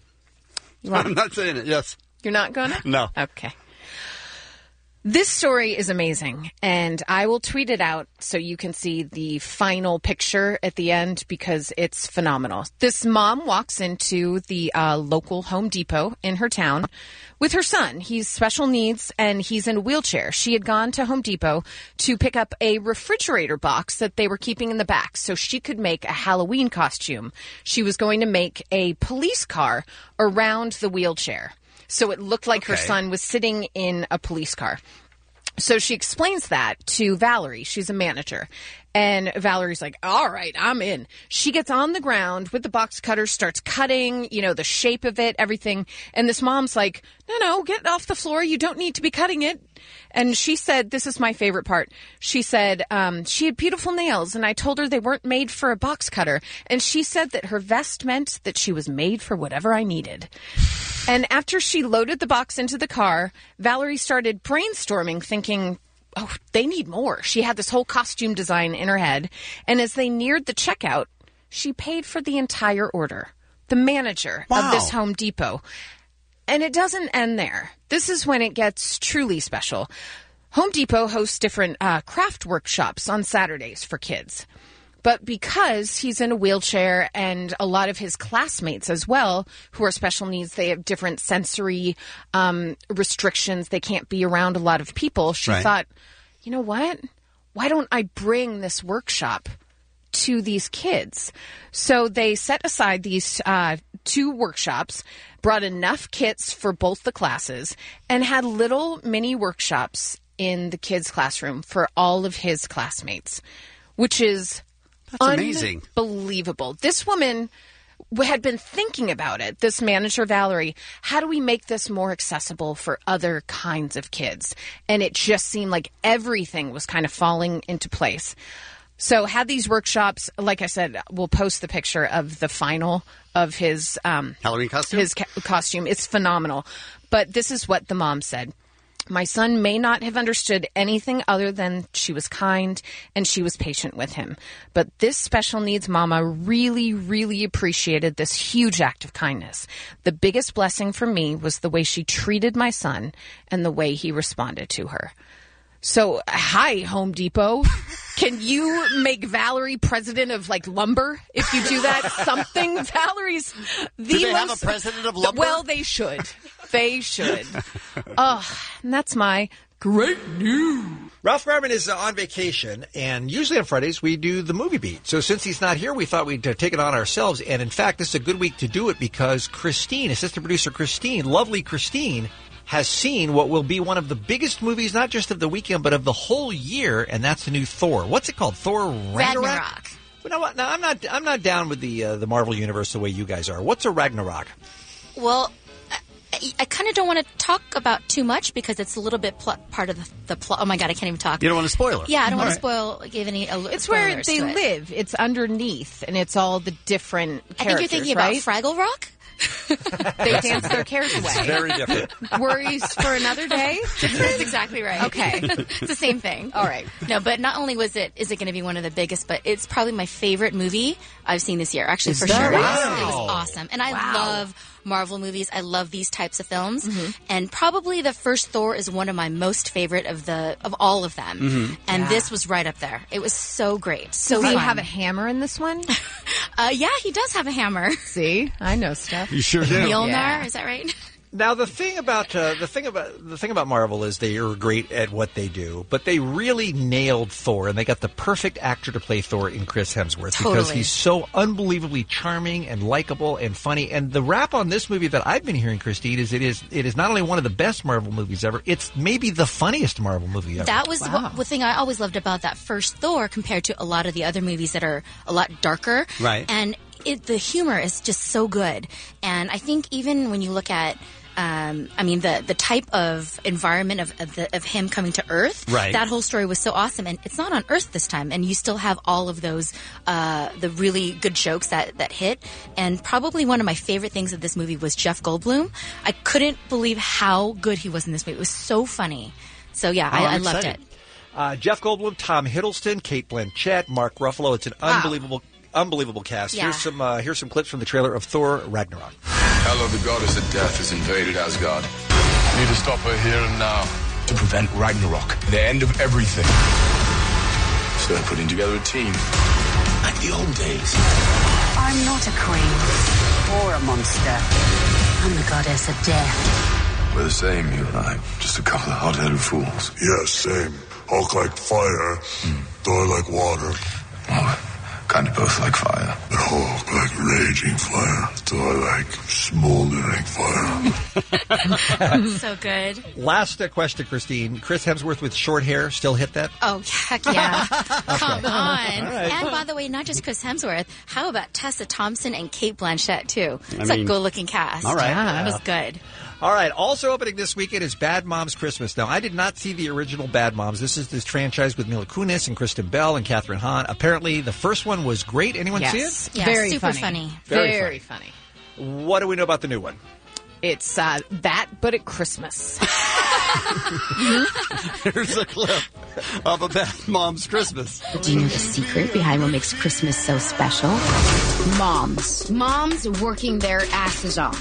You want- I'm not saying it. Yes. You're not gonna? No. Okay. This story is amazing, and I will tweet it out so you can see the final picture at the end because it's phenomenal. This mom walks into the uh, local Home Depot in her town with her son. He's special needs, and he's in a wheelchair. She had gone to Home Depot to pick up a refrigerator box that they were keeping in the back so she could make a Halloween costume. She was going to make a police car around the wheelchair. So it looked like her Okay. son was sitting in a police car. So she explains that to Valerie. She's a manager. And Valerie's like, all right, I'm in. She gets on the ground with the box cutter, starts cutting, you know, the shape of it, everything. And this mom's like, no, no, get off the floor. You don't need to be cutting it. And she said, this is my favorite part. She said um, she had beautiful nails, and I told her they weren't made for a box cutter. And she said that her vest meant that she was made for whatever I needed. And after she loaded the box into the car, Valerie started brainstorming, thinking, oh, they need more. She had this whole costume design in her head. And as they neared the checkout, she paid for the entire order. The manager Wow. of this Home Depot. And it doesn't end there. This is when it gets truly special. Home Depot hosts different uh, craft workshops on Saturdays for kids. But because he's in a wheelchair and a lot of his classmates as well, who are special needs, they have different sensory um, restrictions. They can't be around a lot of people. She Right. thought, you know what? Why don't I bring this workshop to these kids? So they set aside these uh, two workshops, brought enough kits for both the classes, and had little mini workshops in the kids' classroom for all of his classmates, which is That's amazing. Unbelievable. This woman w- had been thinking about it, this manager, Valerie. How do we make this more accessible for other kinds of kids? And it just seemed like everything was kind of falling into place. So had these workshops, like I said, we'll post the picture of the final of his um, Halloween costume. His ca- costume. It's phenomenal. But this is what the mom said. My son may not have understood anything other than she was kind and she was patient with him. But this special needs mama really, really appreciated this huge act of kindness. The biggest blessing for me was the way she treated my son and the way he responded to her. So, hi, Home Depot. Can you make Valerie president of, like, lumber if you do that? Something. Valerie's the Do they have most- a president of lumber? Well, they should. They should. Oh, and that's my great news. Ralph Garman is uh, on vacation, and usually on Fridays we do the movie beat. So since he's not here, we thought we'd uh, take it on ourselves. And in fact, this is a good week to do it because Christine, assistant producer Christine, lovely Christine, has seen what will be one of the biggest movies, not just of the weekend, but of the whole year, and that's the new Thor. What's it called? Thor Ragnarok? Ragnarok. Well, no, no, I'm not. I'm not down with the uh, the Marvel universe the way you guys are. What's a Ragnarok? Well, I, I kind of don't want to talk about too much because it's a little bit pl- part of the, the plot. Oh my god, I can't even talk. You don't want to spoil it. Yeah, I don't All want right. to spoil. Give any. Uh, It's where spoilers they to it. live. It's underneath, and it's all the different I characters, think you're thinking right? about Fraggle Rock. They dance their cares away. Very different. Worries for another day? That's exactly right. Okay. It's the same thing. All right. No, but not only was it is it going to be one of the biggest, but it's probably my favorite movie I've seen this year. Actually, Is for that sure. It was, right? it was awesome. And I Wow. love Marvel movies. I love these types of films. Mm-hmm. And probably the first Thor is one of my most favorite of the of all of them. Mm-hmm. And Yeah. this was right up there. It was so great. So Does he fun. have a hammer in this one? Uh, yeah, he does have a hammer. See? I know stuff. You sure do. Mjolnir, Yeah. is that right? Now the thing about uh, the thing about the thing about Marvel is they are great at what they do, but they really nailed Thor, and they got the perfect actor to play Thor in Chris Hemsworth because Totally. he's so unbelievably charming and likable and funny. And the rap on this movie that I've been hearing, Christine, is it is it is not only one of the best Marvel movies ever, it's maybe the funniest Marvel movie ever. That was Wow. what, the thing I always loved about that first Thor compared to a lot of the other movies that are a lot darker. Right. And it, the humor is just so good. And I think even when you look at, um, I mean, the, the type of environment of of, the, of him coming to Earth, Right. that whole story was so awesome. And it's not on Earth this time. And you still have all of those, uh, the really good jokes that, that hit. And probably one of my favorite things of this movie was Jeff Goldblum. I couldn't believe how good he was in this movie. It was so funny. So yeah, Oh, I, I I'm loved excited. it. Uh, Jeff Goldblum, Tom Hiddleston, Kate Blanchett, Mark Ruffalo. It's an unbelievable, unbelievable cast. Yeah. Here's some uh, here's some clips from the trailer of Thor Ragnarok. Hela, the goddess of death, has invaded Asgard. We need to stop her here and now to prevent Ragnarok, the end of everything. So they're putting together a team, like the old days. I'm not a queen or a monster. I'm the goddess of death. We're the same, you and I. Just a couple of hot-headed fools. Yeah, same. Hulk like fire, Thor like water. Oh, Kind of both like fire. But Hawk like raging fire. Thor like smoldering fire. So good. Last uh, question, Christine. Chris Hemsworth with short hair still hit that? Oh, heck yeah. Come on. All right. And by the way, not just Chris Hemsworth. How about Tessa Thompson and Kate Blanchett, too? It's I a mean, good-looking cast. all right. Yeah, Yeah. it was good. All right. Also opening this weekend is Bad Moms Christmas. Now, I did not see the original Bad Moms. This is this franchise with Mila Kunis and Kristen Bell and Kathryn Hahn. Apparently, the first one was great. Anyone Yes. see it? Yeah, Very super funny. funny. Very Very funny. What do we know about the new one? It's uh, that, but at Christmas. Here's a clip of a Bad Mom's Christmas. Do you know the secret behind what makes Christmas so special? Moms. Moms working their asses off.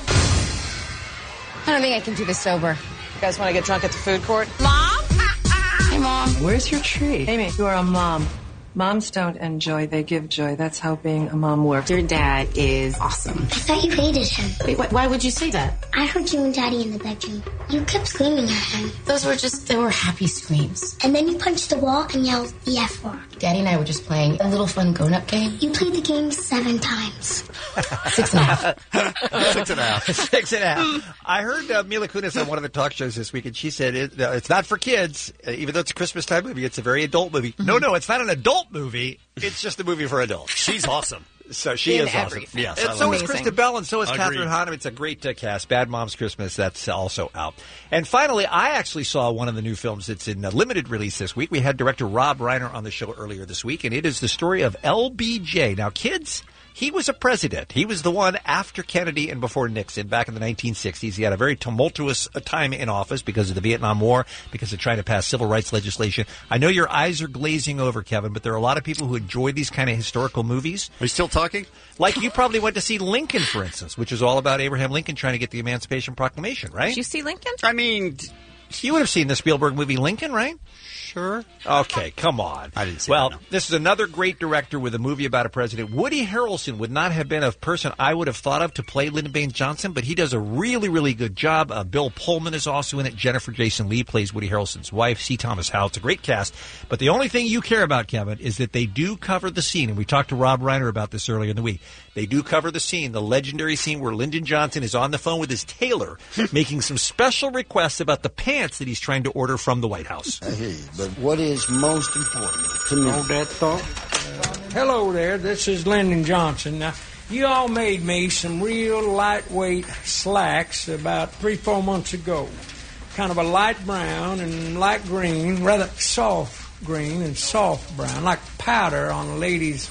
I don't think I can do this sober. You guys want to get drunk at the food court? Mom? Hey, Mom. Where's your tree? Amy, you are a mom. Moms don't enjoy, they give joy. That's how being a mom works. Your dad is awesome. I thought you hated him. Wait, wh- why would you say that? I heard you and Daddy in the bedroom. You kept screaming at him. Those were just, they were happy screams. And then you punched the wall and yelled the F word. Daddy and I were just playing a little fun grown-up game. You played the game seven times. Six and a half. Six and a half. Six and a half. I heard uh, Mila Kunis on one of the talk shows this week, and she said it, uh, it's not for kids. Uh, even though it's a Christmas time movie, it's a very adult movie. Mm-hmm. No, no, it's not an adult movie. It's just a movie for adults. She's awesome. So she In is awesome. everything. Yes, and I so love is it. Kristen Bell, and so is Agreed. Kathryn Hahn. It's a great uh, cast. Bad Moms Christmas, that's also out. And finally, I actually saw one of the new films that's in a limited release this week. We had director Rob Reiner on the show earlier this week, and it is the story of L B J. Now, kids, he was a president. He was the one after Kennedy and before Nixon back in the nineteen sixties. He had a very tumultuous uh, time in office because of the Vietnam War, because of trying to pass civil rights legislation. I know your eyes are glazing over, Kevin, but there are a lot of people who enjoy these kind of historical movies. Are you still talking? Like you probably went to see Lincoln, for instance, which is all about Abraham Lincoln trying to get the Emancipation Proclamation, right? Did you see Lincoln? I mean, You would have seen the Spielberg movie Lincoln, right? sure. Okay, come on. I didn't see Well, that, no. this is another great director with a movie about a president. Woody Harrelson would not have been a person I would have thought of to play Lyndon Baines Johnson, but he does a really, really good job. Uh, Bill Pullman is also in it. Jennifer Jason Leigh plays Woody Harrelson's wife. C. Thomas Howell. It's a great cast. But the only thing you care about, Kevin, is that they do cover the scene, and we talked to Rob Reiner about this earlier in the week. They do cover the scene, the legendary scene where Lyndon Johnson is on the phone with his tailor making some special requests about the pants that he's trying to order from the White House. I hear you, but what is most important to me? Hold that thought. Hello there, this is Lyndon Johnson. Now, you all made me some real lightweight slacks about three, four months ago. Kind of a light brown and light green, rather soft green and soft brown, like powder on a lady's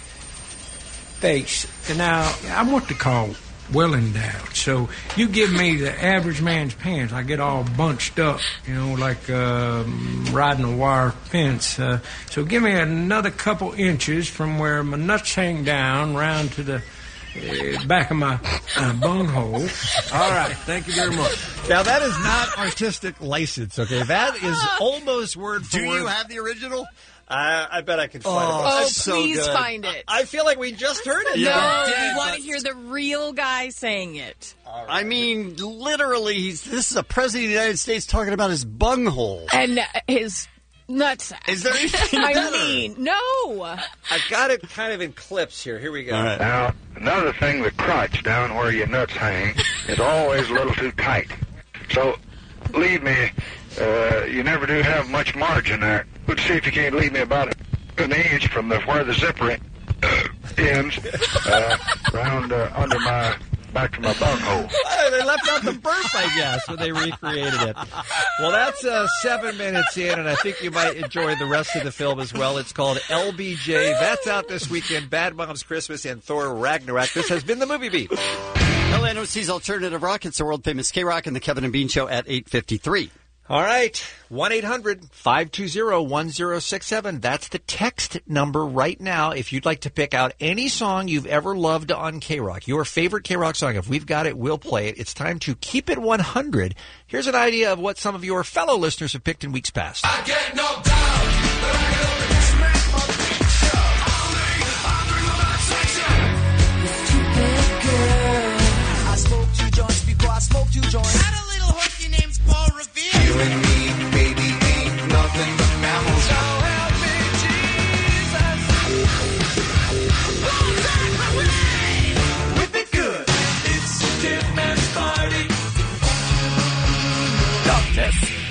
face. And now, I'm what they call well endowed. So you give me the average man's pants, I get all bunched up, you know, like um, riding a wire fence. Uh, so give me another couple inches from where my nuts hang down round to the uh, back of my uh, bunghole. All right, thank you very much. Now, that is not artistic license, okay? That is almost word for Do word. you have the original? Uh, I bet I can find Oh, it. Oh, that's so please good. find it. I feel like we just heard it. No, Yeah. we want to hear the real guy saying it. I mean, literally, he's, this is a president of the United States talking about his bunghole. And uh, his nutsack. Is there anything I better? mean, no. I've got it kind of in clips here. Here we go. All right. Now, another thing, the crotch down where your nuts hang is always a little too tight. So, leave me, uh, you never do have much margin there. But see if you can't leave me about an inch from the where the zipper uh, ends, uh, round uh, under my, back to my bunghole. Uh, they left out the burp, I guess, when they recreated it. Well, that's uh, seven minutes in, and I think you might enjoy the rest of the film as well. It's called L B J. That's out this weekend. Bad Moms Christmas and Thor Ragnarok. This has been the Movie Beat. L N O C's Alternative Rock. It's the world-famous K-Rock and the Kevin and Bean Show at eight fifty-three. All right, one eight hundred five two zero one zero six seven. That's the text number right now. If you'd like to pick out any song you've ever loved on K-Rock, your favorite K-Rock song, if we've got it, we'll play it. It's time to keep it one hundred. Here's an idea of what some of your fellow listeners have picked in weeks past. I get knocked down, but I get up and smack my picture. I'm doing my best section. Stupid girl. I smoke two joints before I smoke two joints. Had a little hooky named Paul Revere. You and me, baby, ain't nothing but mammals. So help me, Jesus.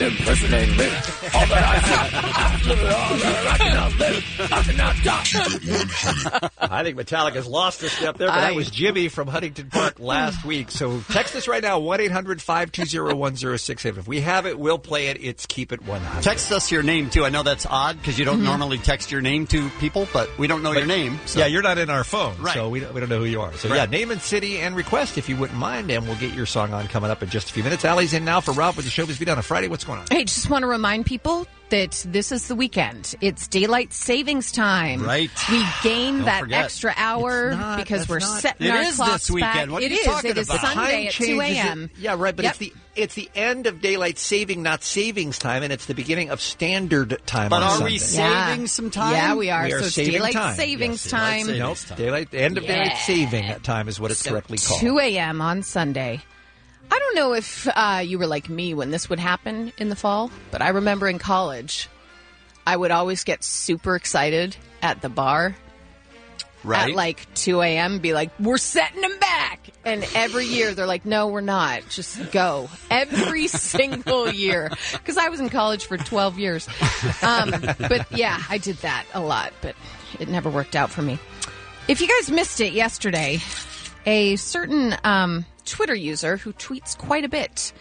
impersonate me. All that I said, all that I cannot live, I cannot die. I think Metallica's lost a step there, but I- that was Jimmy from Huntington Park last week. So text us right now, one eight hundred five two zero one zero six eight. If we have it, we'll play it. It's Keep It one hundred. Text us your name, too. I know that's odd because you don't Mhm. normally text your name to people, but we don't know But- your name. So. Yeah, you're not in our phone, Right. so we don't, we don't know who you are. So, Right. yeah, name and city and request if you wouldn't mind, and we'll get your song on coming up in just a few minutes. Allie's in now for Rob with the Showbiz Beat on a Friday. What's going on? Hey, just want to remind people that this is the weekend. It's daylight savings time. Right. We gain Don't that forget. extra hour It's not- because that's we're not- setting It our is clocks this weekend. back. What are It you is. talking It is about? Sunday at two changes it- a.m. Yeah, right, but Yep. it's the it's the end of daylight saving, not savings time, and it's the beginning of standard time. But on are Sunday. we saving some time? Yeah, we are. We are so it's saving daylight time. savings Yes, time. daylight Nope, daylight the end of Yeah. daylight saving time is what it's correctly called. two a.m. on Sunday. I don't know if uh, you were like me when this would happen in the fall, but I remember in college, I would always get super excited at the bar Right. at like two a.m. be like, we're setting them back. And every year they're like, no, we're not. Just go. Every single year. Because I was in college for twelve years. Um, but yeah, I did that a lot, but it never worked out for me. If you guys missed it yesterday, a certain um, Twitter user who tweets quite a bit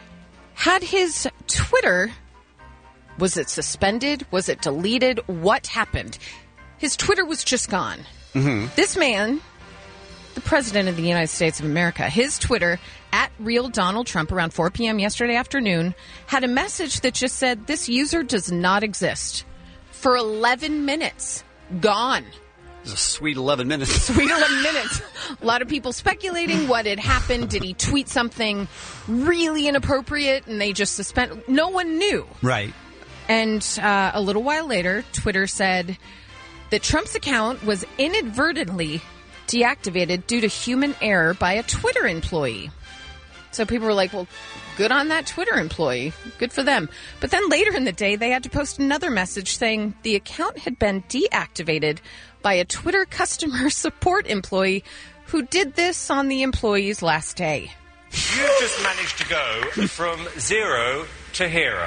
had his Twitter, was it suspended? Was it deleted? What happened? His Twitter was just gone. Mm-hmm. This man, the President of the United States of America, his Twitter, at Real Donald Trump, around four p.m. yesterday afternoon, had a message that just said, this user does not exist. For eleven minutes. Gone. It was a sweet eleven minutes. Sweet eleven minutes. A lot of people speculating what had happened. Did he tweet something really inappropriate and they just suspend? No one knew. Right. And uh, a little while later, Twitter said that Trump's account was inadvertently deactivated due to human error by a Twitter employee. So people were like, well, good on that Twitter employee. Good for them. But then later in the day, they had to post another message saying the account had been deactivated by a Twitter customer support employee who did this on the employee's last day. You've just managed to go from zero to hero.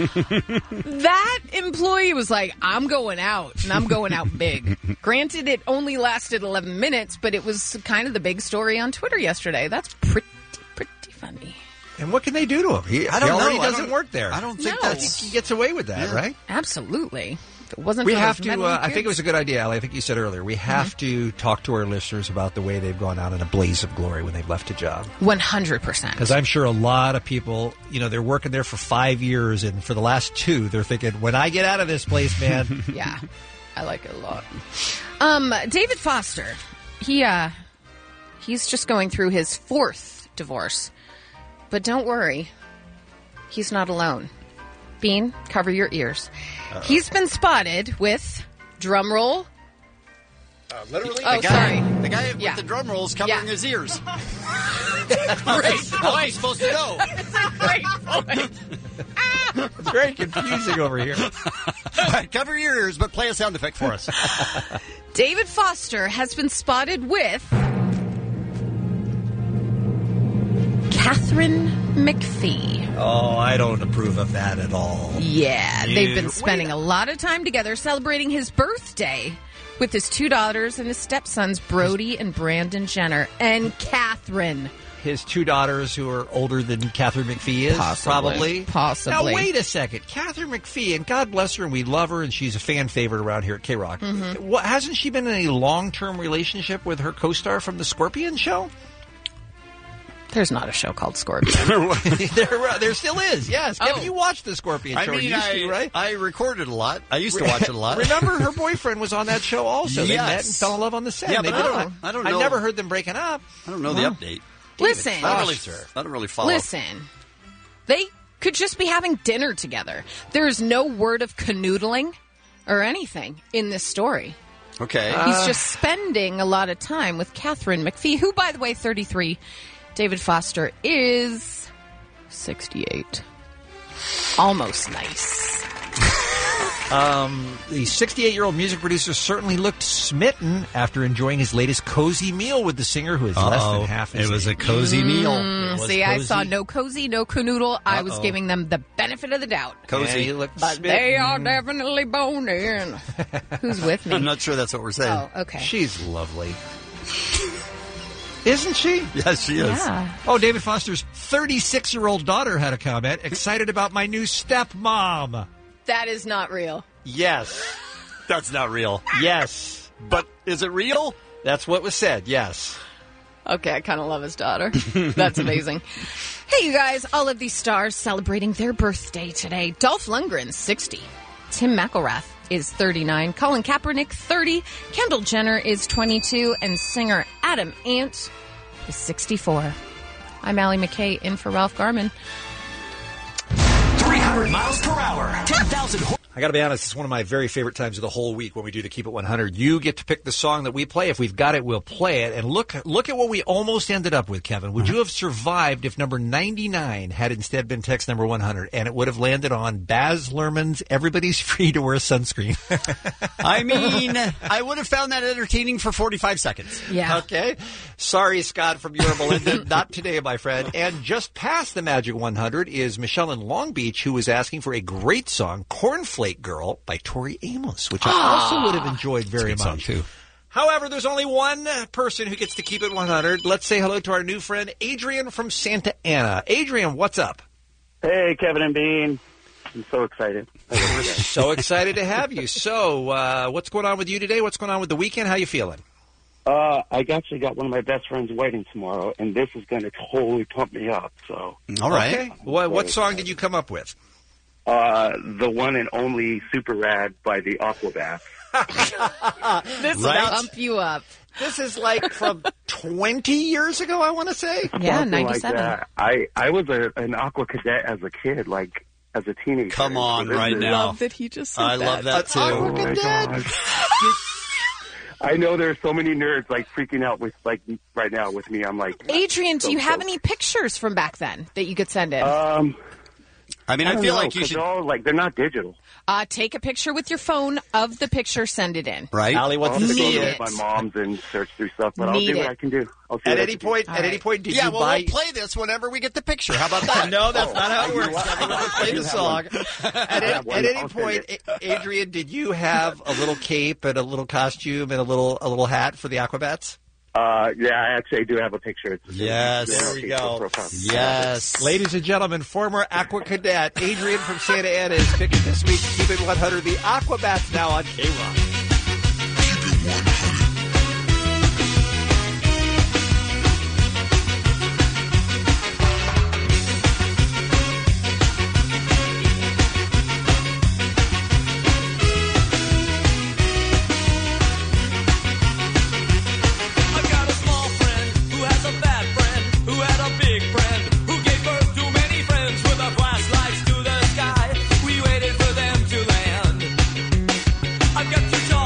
That employee was like, I'm going out, and I'm going out big. Granted, it only lasted eleven minutes, but it was kind of the big story on Twitter yesterday. That's pretty, pretty funny. And what can they do to him? He, I don't he already know. I doesn't don't- work there. I don't think No. that's. He gets away with that, Yeah. right? Absolutely. If it wasn't We for have those to. meddling Uh, I think kids. it was a good idea, Allie. I think you said earlier. We have to talk to our listeners about the way they've gone out in a blaze of glory when they've left a job. one hundred percent. Because I'm sure a lot of people, you know, they're working there for five years, and for the last two, they're thinking, when I get out of this place, man. Yeah, I like it a lot. Um, David Foster, he uh, he's just going through his fourth divorce, but don't worry, he's not alone. Bean, cover your ears. Uh-oh. He's been spotted with drum roll. Uh, literally, Oh, the guy, sorry. the guy Yeah. with the drum rolls covering Yeah. his ears. Great How am I supposed to know? It's a great point. It's very confusing over here. All right, cover your ears, but play a sound effect for us. David Foster has been spotted with Catherine McPhee. Oh, I don't approve of that at all. Yeah, You- they've been spending a lot of time together celebrating his birthday with his two daughters and his stepsons, Brody and Brandon Jenner, and Catherine. His two daughters, who are older than Catherine McPhee is, Possibly. probably. Possibly. Now, wait a second. Catherine McPhee, and God bless her, and we love her, and she's a fan favorite around here at K-Rock. Mhm. What, hasn't she been in a long-term relationship with her co-star from the Scorpion show? There's not a show called Scorpion. there, uh, there still is, yes. Kevin, Oh. you watched the Scorpion I show. mean, you used I, to, right? I recorded a lot. I used to watch it a lot. Remember, her boyfriend was on that show also. They Yes. met and fell in love on the set. Yeah, They but did I it. don't- I don't I've know- never heard them breaking up. I don't know Huh? the update. Listen. I don't really, Foster. I don't really follow. Listen, they could just be having dinner together. There's no word of canoodling or anything in this story. Okay. He's just spending a lot of time with Catherine McPhee, who, by the way, thirty-three. David Foster is sixty-eight. Almost nice. Um, the sixty-eight-year-old music producer certainly looked smitten after enjoying his latest cozy meal with the singer who is less Uh-oh. than half his It was a age. cozy meal. Mm, It was see, I cozy. saw no cozy, no canoodle. I was Uh-oh. giving them the benefit of the doubt. Cozy. Yeah, he looked But smitten. they are definitely boned in. Who's with me? I'm not sure that's what we're saying. Oh, okay. She's lovely. Isn't she? Yes, she is. Yeah. Oh, David Foster's thirty-six-year-old daughter had a comment. Excited about my new stepmom. That is not real. Yes. That's not real. Yes. But is it real? That's what was said, yes. Okay, I kind of love his daughter. That's amazing. Hey, you guys, all of these stars celebrating their birthday today. Dolph Lundgren, sixty. Tim McElrath is thirty-nine. Colin Kaepernick, thirty. Kendall Jenner is twenty-two. And singer Adam Ant is sixty-four. I'm Allie McKay, in for Ralph Garman. three hundred miles per hour. ten thousand horse. I got to be honest, it's one of my very favorite times of the whole week when we do the Keep It one hundred. You get to pick the song that we play. If we've got it, we'll play it. And look look at what we almost ended up with, Kevin. Would you have survived if number ninety-nine had instead been text number one hundred, and it would have landed on Baz Luhrmann's Everybody's Free to Wear Sunscreen? I mean, I would have found that entertaining for forty-five seconds. Yeah. Okay. Sorry, Scott from Yorba Linda. Not today, my friend. And just past the Magic one hundred is Michelle in Long Beach, who was asking for a great song, Cornflake Girl by Tori Amos, which I also would have enjoyed very It's a good much. song, too. However, there's only one person who gets to keep it one hundred. Let's say hello to our new friend, Adrian from Santa Ana. Adrian, what's up? Hey, Kevin and Bean. I'm so excited. We're so excited to have you. So, uh, what's going on with you today? What's going on with the weekend? How you feeling? Uh, I actually got one of my best friends' wedding tomorrow, and this is going to totally pump me up. So, All right. Okay. What, what song did you come up with? uh, the one and only Super Rad by the Aquabats. This will Right? pump you up. This is like from twenty years ago, I want to say. Yeah, Something like ninety-seven. that. I I was a, an Aqua Cadet as a kid, like as a teenager. Come on, So this right is- now. Love that he just said I that. love that, too. Oh my God. I know there's so many nerds like freaking out with like right now with me. I'm like, Adrian, do so you have stoked. any pictures from back then that you could send in? Um, I mean, I I don't feel know, like you 'cause should. they're all, like they're not digital. Uh, take a picture with your phone of the picture, send it in. Right? Allie, I'll what's have the to go Need to it. my mom's and search through stuff, but I'll Need do what it. I can do. I'll see At what I any can do. point, All at any right. point, did Yeah, you well, buy? we'll play this whenever we get the picture. How about that? No, that's not how I it do works. have- Kevin. We'll play I do the have song. one. At, I any- have one. at any I'll send point, it. A- Adrian, did you have a little cape and a little costume and a little a little hat for the Aquabats? Uh, yeah, I actually do have a picture. It's Yes. it's There we Facebook go. profile. Yes. Ladies and gentlemen, former Aqua Cadet Adrian from Santa Ana is picking this week. Keep it one hundred. The Aquabats now on K-Rock. I've got a small friend who has a bad friend who had a big friend who gave birth to many friends with our flashlights to the sky. We waited for them to land. I've got two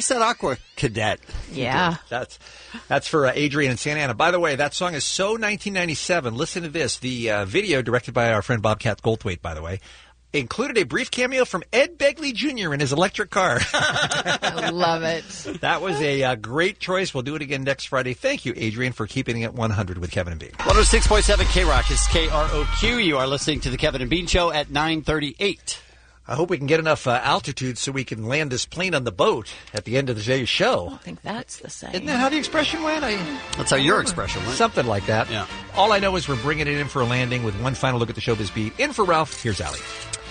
said Aqua Cadet. Yeah. That's that's for uh, Adrian and Santa Ana. By the way, that song is so nineteen ninety-seven. Listen to this. The uh, video, directed by our friend Bobcat Goldthwait, by the way, included a brief cameo from Ed Begley Junior in his electric car. I love it. That was a uh, great choice. We'll do it again next Friday. Thank you, Adrian, for keeping it one hundred with Kevin and Bean. one oh six point seven K-Rock is K R O Q. You are listening to the Kevin and Bean Show at nine thirty-eight. I hope we can get enough uh, altitude so we can land this plane on the boat at the end of today's show. I don't think that's the same. Isn't that how the expression went? I, That's how your expression went. Something like that. Yeah. All I know is we're bringing it in for a landing with one final look at the showbiz beat. In for Ralph, here's Allie.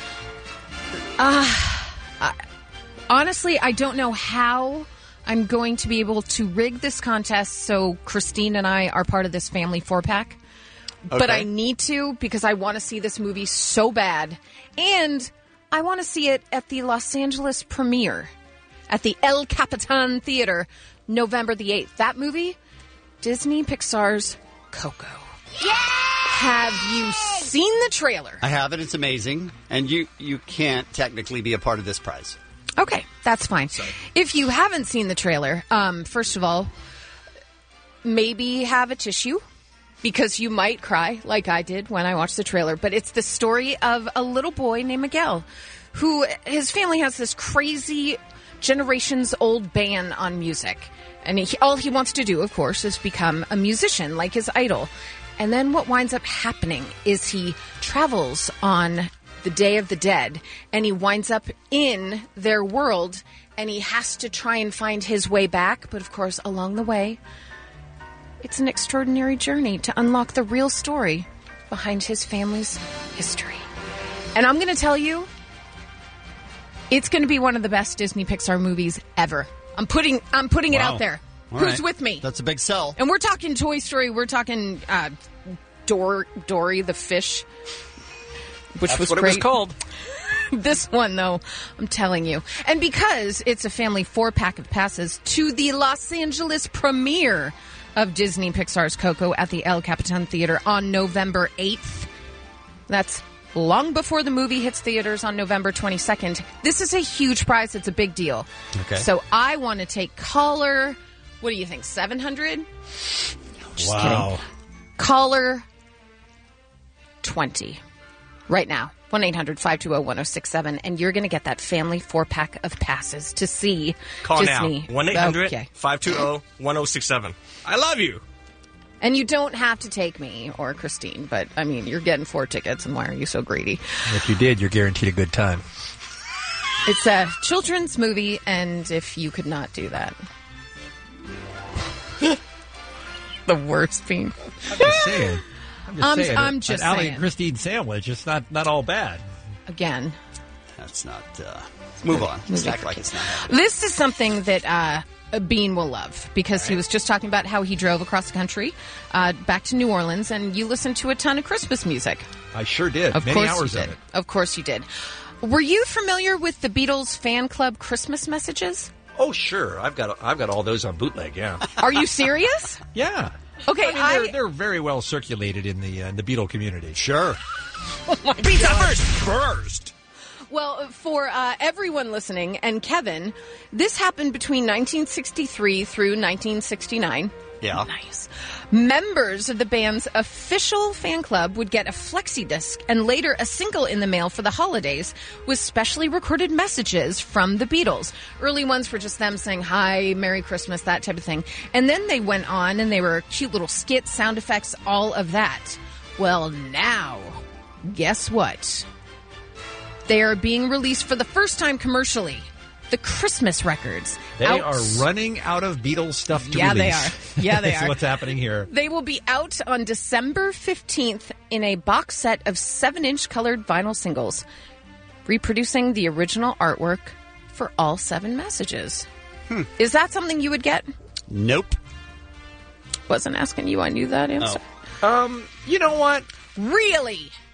Uh, I, honestly, I don't know how I'm going to be able to rig this contest so Christine and I are part of this family four-pack. But Okay. I need to because I want to see this movie so bad. And I want to see it at the Los Angeles premiere at the El Capitan Theater November the eighth. That movie, Disney Pixar's Coco. Have you seen the trailer? I have it. It's amazing. And you, you can't technically be a part of this prize. Okay, that's fine. If you haven't seen the trailer, um, first of all, maybe have a tissue because you might cry like I did when I watched the trailer. But it's the story of a little boy named Miguel who his family has this crazy generations old ban on music. And he, all he wants to do, of course, is become a musician like his idol. And then what winds up happening is he travels on the Day of the Dead, and he winds up in their world, and he has to try and find his way back. But, of course, along the way, it's an extraordinary journey to unlock the real story behind his family's history. And I'm going to tell you, it's going to be one of the best Disney Pixar movies ever. I'm putting I'm putting it Wow. out there. All Who's right. with me? That's a big sell. And we're talking Toy Story. We're talking uh, Dor- Dory the fish, which That's was what it great. was called. This one, though, I'm telling you. And because it's a family four-pack of passes to the Los Angeles premiere of Disney Pixar's Coco at the El Capitan Theater on November eighth. That's long before the movie hits theaters on November twenty-second. This is a huge prize. It's a big deal. Okay. So I want to take caller, what do you think, seven hundred? Just Wow. kidding. Caller twenty right now. one eight hundred five two zero one zero six seven. And you're going to get that family four-pack of passes to see Call Disney. now. one eight hundred Okay. five two zero one zero six seven. I love you. And you don't have to take me or Christine, but, I mean, you're getting four tickets, and why are you so greedy? If you did, you're guaranteed a good time. It's a children's movie, and if you could not do that. The worst being. I'm just saying. I'm just I'm- saying. I'm just An Allie saying. and Christine sandwich. It's not, not all bad. Again. That's not. Uh, move on. Just act like it's not happening. This is something that uh, Bean will love because he was just talking about how he drove across the country uh, back to New Orleans, and you listened to a ton of Christmas music. I sure did. Of Many course hours you did. of it. Of course you did. Were you familiar with the Beatles fan club Christmas messages? Oh, sure. I've got I've got all those on bootleg. Yeah. Are you serious? Yeah. Okay, I mean, I- they're, they're very well circulated in the uh, in the Beatle community. Sure. Oh my Pizza God. first. First. Well, for uh, everyone listening, and Kevin, this happened between nineteen sixty-three through nineteen sixty-nine. Yeah. Nice. Members of the band's official fan club would get a flexi disc and later a single in the mail for the holidays with specially recorded messages from the Beatles. Early ones were just them saying hi, Merry Christmas, that type of thing. And then they went on and they were cute little skits, sound effects, all of that. Well, now, guess what? They are being released for the first time commercially. The Christmas records. They out- are running out of Beatles stuff to Yeah, they release. are. Yeah, they That's are. what's happening here. They will be out on December fifteenth in a box set of seven-inch colored vinyl singles, reproducing the original artwork for all seven messages. Hmm. Is that something you would get? Nope. Wasn't asking you. I knew that answer. Um, you know what? Really?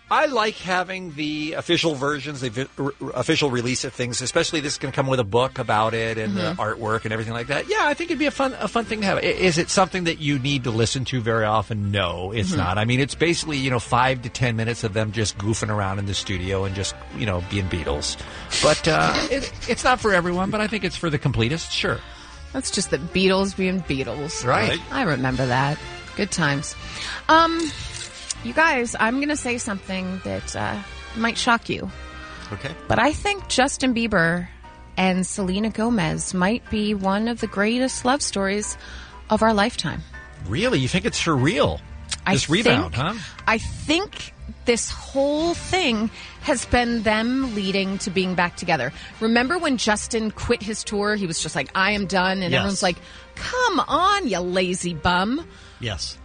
I like having the official versions, the vi- r- official release of things, especially this is going to come with a book about it and Mhm. the artwork and everything like that. Yeah, I think it'd be a fun a fun thing to have. I- Is it something that you need to listen to very often? No, it's Mhm. not. I mean, it's basically, you know, five to ten minutes of them just goofing around in the studio and just, you know, being Beatles. But uh, it, it's not for everyone, but I think it's for the completists, sure. That's just the Beatles being Beatles. Right. I remember that. Good times. Um, you guys, I'm going to say something that uh, might shock you. Okay. But I think Justin Bieber and Selena Gomez might be one of the greatest love stories of our lifetime. Really? You think it's for real? I This rebound, think- huh? I think this whole thing has been them leading to being back together. Remember when Justin quit his tour? He was just like, I am done. And Yes. everyone's like, come on, you lazy bum. Yes.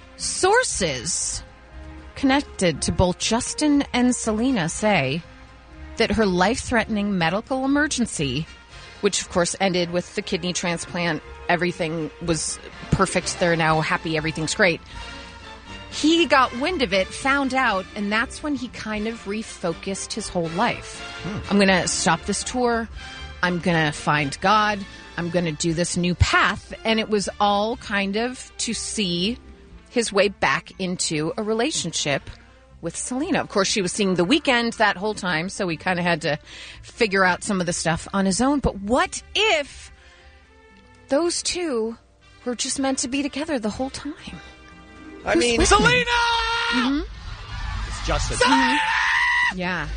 Sources connected to both Justin and Selena say that her life-threatening medical emergency, which of course ended with the kidney transplant, everything was perfect. They're now happy. Everything's great. He got wind of it, found out, and that's when he kind of refocused his whole life. I'm going to stop this tour. I'm going to find God. I'm going to do this new path. And it was all kind of to see his way back into a relationship with Selena. Of course, she was seeing The Weeknd that whole time, so he kind of had to figure out some of the stuff on his own. But what if those two were just meant to be together the whole time? I Who's mean, with Selena! me? Mhm. It's Justin. Mhm. Yeah.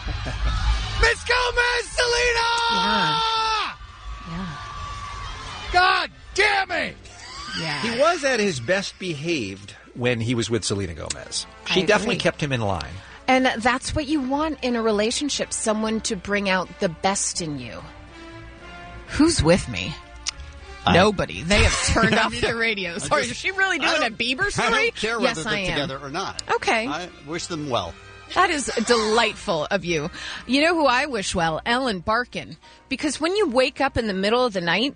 Miss Gomez, Selena! Yeah. God damn it! Yeah. He was at his best behaved when he was with Selena Gomez. She I definitely agree. kept him in line. And that's what you want in a relationship, someone to bring out the best in you. Who's with me? I- Nobody. They have turned I off mean, their radios. I Sorry, just- is she really I doing a don't- Bieber story? I don't care whether yes, they're I am. together or not. Okay. I wish them well. That is delightful of you. You know who I wish well? Ellen Barkin. Because when you wake up in the middle of the night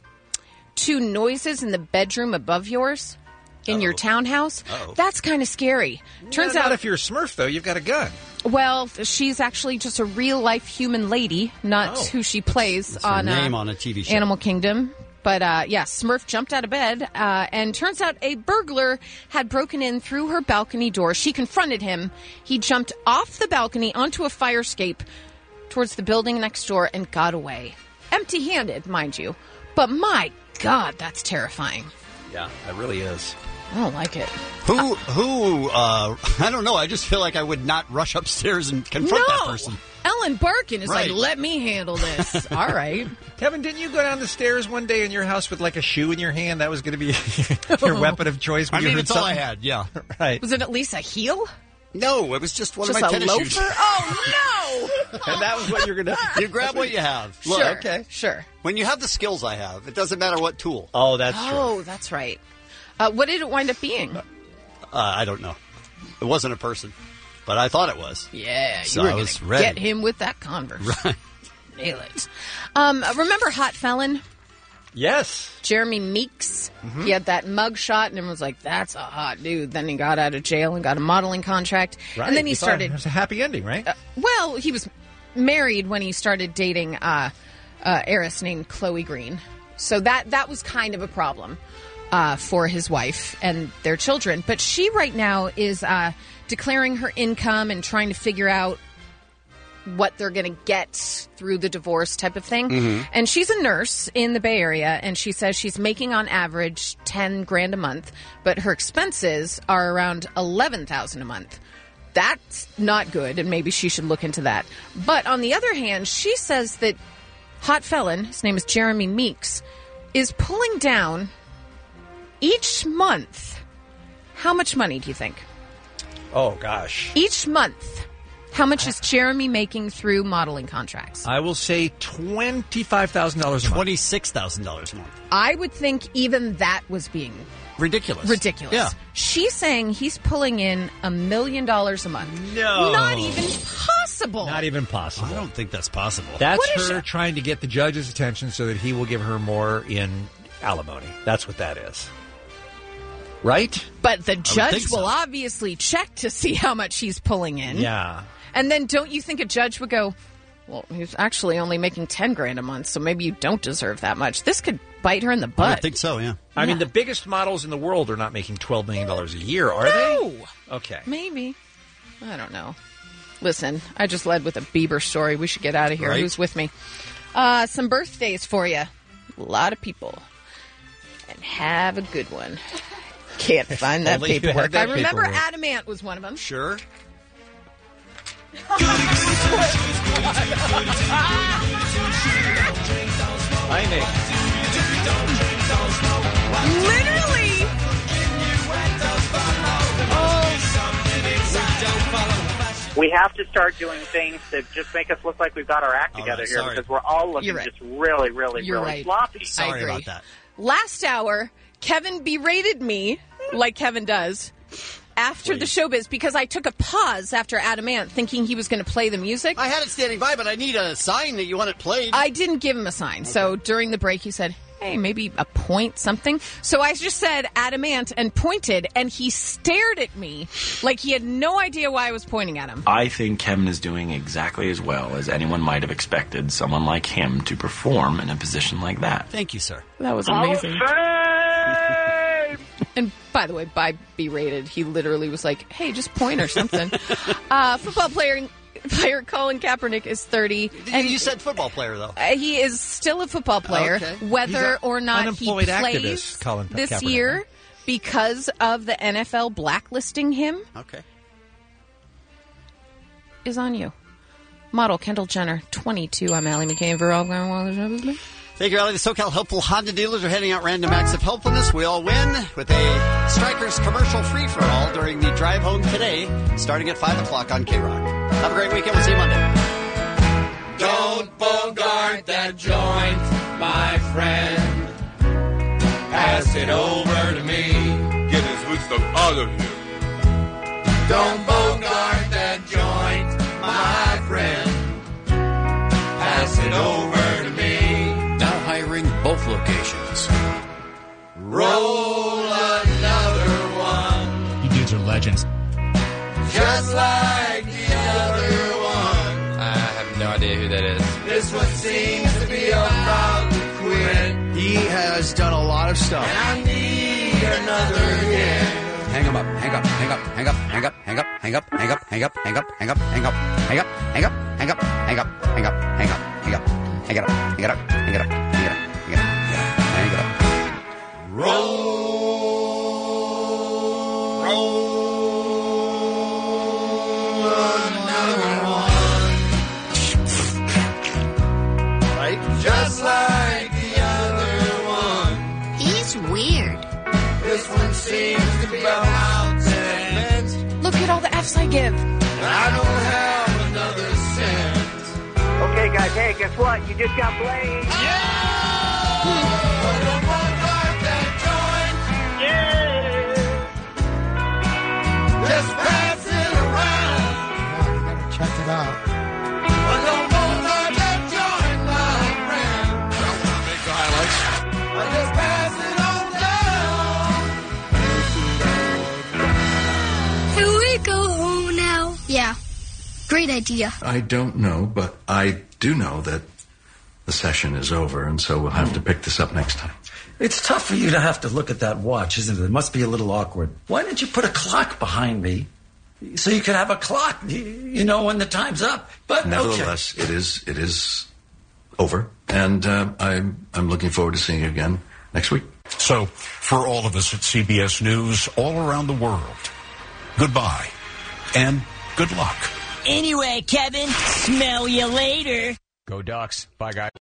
to noises in the bedroom above yours in your townhouse, Uh-oh. that's kind of scary. Turns not out, if you're a Smurf, though, you've got a gun. well, she's actually just a real life human lady, not Oh. who she plays That's her on name uh, on a T V show. Animal Kingdom. But uh, yeah, Smurf jumped out of bed, uh, and turns out a burglar had broken in through her balcony door. She confronted him. He jumped off the balcony onto a fire escape towards the building next door and got away. Empty-handed, mind you. But my God, that's terrifying. Yeah, that really is. I don't like it. Who, who, uh, I don't know. I just feel like I would not rush upstairs and confront No! that person. Ellen Barkin is Right. like, let me handle this. All right. Kevin, didn't you go down the stairs one day in your house with like a shoe in your hand? That was going to be your weapon of choice. When I you mean, heard it's all I something? had, yeah. Right. Was it at least a heel? No, it was just one Just of my a tennis loafer? shoes. Oh, no! And that was what you're going to... You grab what you have. Look, Sure, okay. sure. When you have the skills I have, it doesn't matter what tool. Oh, that's Oh, that's right. Uh, what did it wind up being? Uh, I don't know. It wasn't a person, but I thought it was. Yeah, So you were I going was to ready. get him with that Converse. Right. Nail it. Um, remember Hot Felon? Yes. Jeremy Meeks. Mm-hmm. He had that mug shot, and everyone was like, that's a hot dude. Then he got out of jail and got a modeling contract. Right. And then he You thought started... It was a happy ending, right? Uh, well, he was married when he started dating uh, uh, heiress named Chloe Green. So that that was kind of a problem uh, for his wife and their children. But she right now is uh, declaring her income and trying to figure out what they're going to get through the divorce type of thing. Mhm. And she's a nurse in the Bay Area, and she says she's making on average ten grand a month, but her expenses are around eleven thousand a month. That's not good, and maybe she should look into that. But on the other hand, she says that Hot Felon, his name is Jeremy Meeks, is pulling down each month. How much money do you think? Oh, gosh. Each month. How much is Jeremy making through modeling contracts? I will say twenty-five thousand dollars a month. twenty-six thousand dollars a month. I would think even that was being Ridiculous. ridiculous. Yeah. She's saying he's pulling in a million dollars a month. No. Not even possible. Not even possible. I don't think that's possible. That's What is her she- trying to get the judge's attention so that he will give her more in alimony. That's what that is. Right? But the think judge so. will obviously check to see how much he's pulling in. Yeah. And then don't you think a judge would go, well, he's actually only making ten grand a month, so maybe you don't deserve that much. This could bite her in the butt. I think so, yeah. I mean, the biggest models in the world are not making twelve million dollars a year, are No. they? Okay. Maybe. I don't know. Listen, I just led with a Bieber story. We should get out of here. Right. Who's with me? Uh, some birthdays for you. A lot of people. And have a good one. Can't find that Only you paperwork. had that I remember paperwork. Adamant was one of them. Sure. I think. Literally. We have to start doing things that just make us look like we've got our act All together right, here sorry. because we're all looking You're right. just really, really, You're really right. sloppy. Sorry I agree. about that. Last hour, Kevin berated me, like Kevin does, after the showbiz because I took a pause after Adamant thinking he was going to play the music. I had it standing by, but I need a sign that you want it played. I didn't give him a sign. So during the break, he said, hey, maybe a point something. So I just said Adamant and pointed, and he stared at me like he had no idea why I was pointing at him. I think Kevin is doing exactly as well as anyone might have expected someone like him to perform in a position like that. Thank you, sir. That was amazing. And by the way, by berated, he literally was like, hey, just point or something. uh, football player player Colin Kaepernick is thirty. And you said football player, though. Uh, he is still a football player, Okay. whether He's a or not he unemployed plays activist, Colin this Kaepernick. year because of the N F L blacklisting him Okay. is on you. Model Kendall Jenner, twenty-two. I'm Allie McCain for all. Thank you, Ellie. The SoCal Helpful Honda dealers are handing out random acts of helpfulness. We all win with a Strikers commercial free-for-all during the drive home today, starting at five o'clock on K-Rock. Have a great weekend. We'll see you Monday. Don't bogart that joint, my friend. Pass it over to me. Get his wisdom out of here. Don't bogart that joint, my friend. Pass it over to me. Now hiring both locations. Roll another one. You dudes are legends. Just like the other one. I have no idea who that is. This one seems to be about to quit. He has done a lot of stuff. And I need another hit. Hang him up, hang up, hang up, hang up, hang up, hang up, hang up, hang up, hang up, hang up, hang up, hang up, hang up, hang up, hang up, hang up, hang up, hang up, hang up, hang it up, hang it up, hang it up, hang it up, hang it up, hang it up. Roll. Roll another one. Right? Just like the other one. He's weird. This one seems to be about ten. Look at all the F's I give. I don't have another cent. Okay, guys, hey, guess what? You just got played. Just pass it around. Check it out. But don't bogart that joint, my friend. I want to make the highlights. I just pass it on down. Can we go home now? Yeah. Great idea. I don't know, but I do know that the session is over, and so we'll have to pick this up next time. It's tough for you to have to look at that watch, isn't it? It must be a little awkward. Why didn't you put a clock behind me so you could have a clock, you, you know, when the time's up? But Nevertheless, it is it is over, and uh, I'm I'm looking forward to seeing you again next week. So, for all of us at C B S News all around the world, goodbye and good luck. Anyway, Kevin, smell you later. Go Ducks. Bye, guys.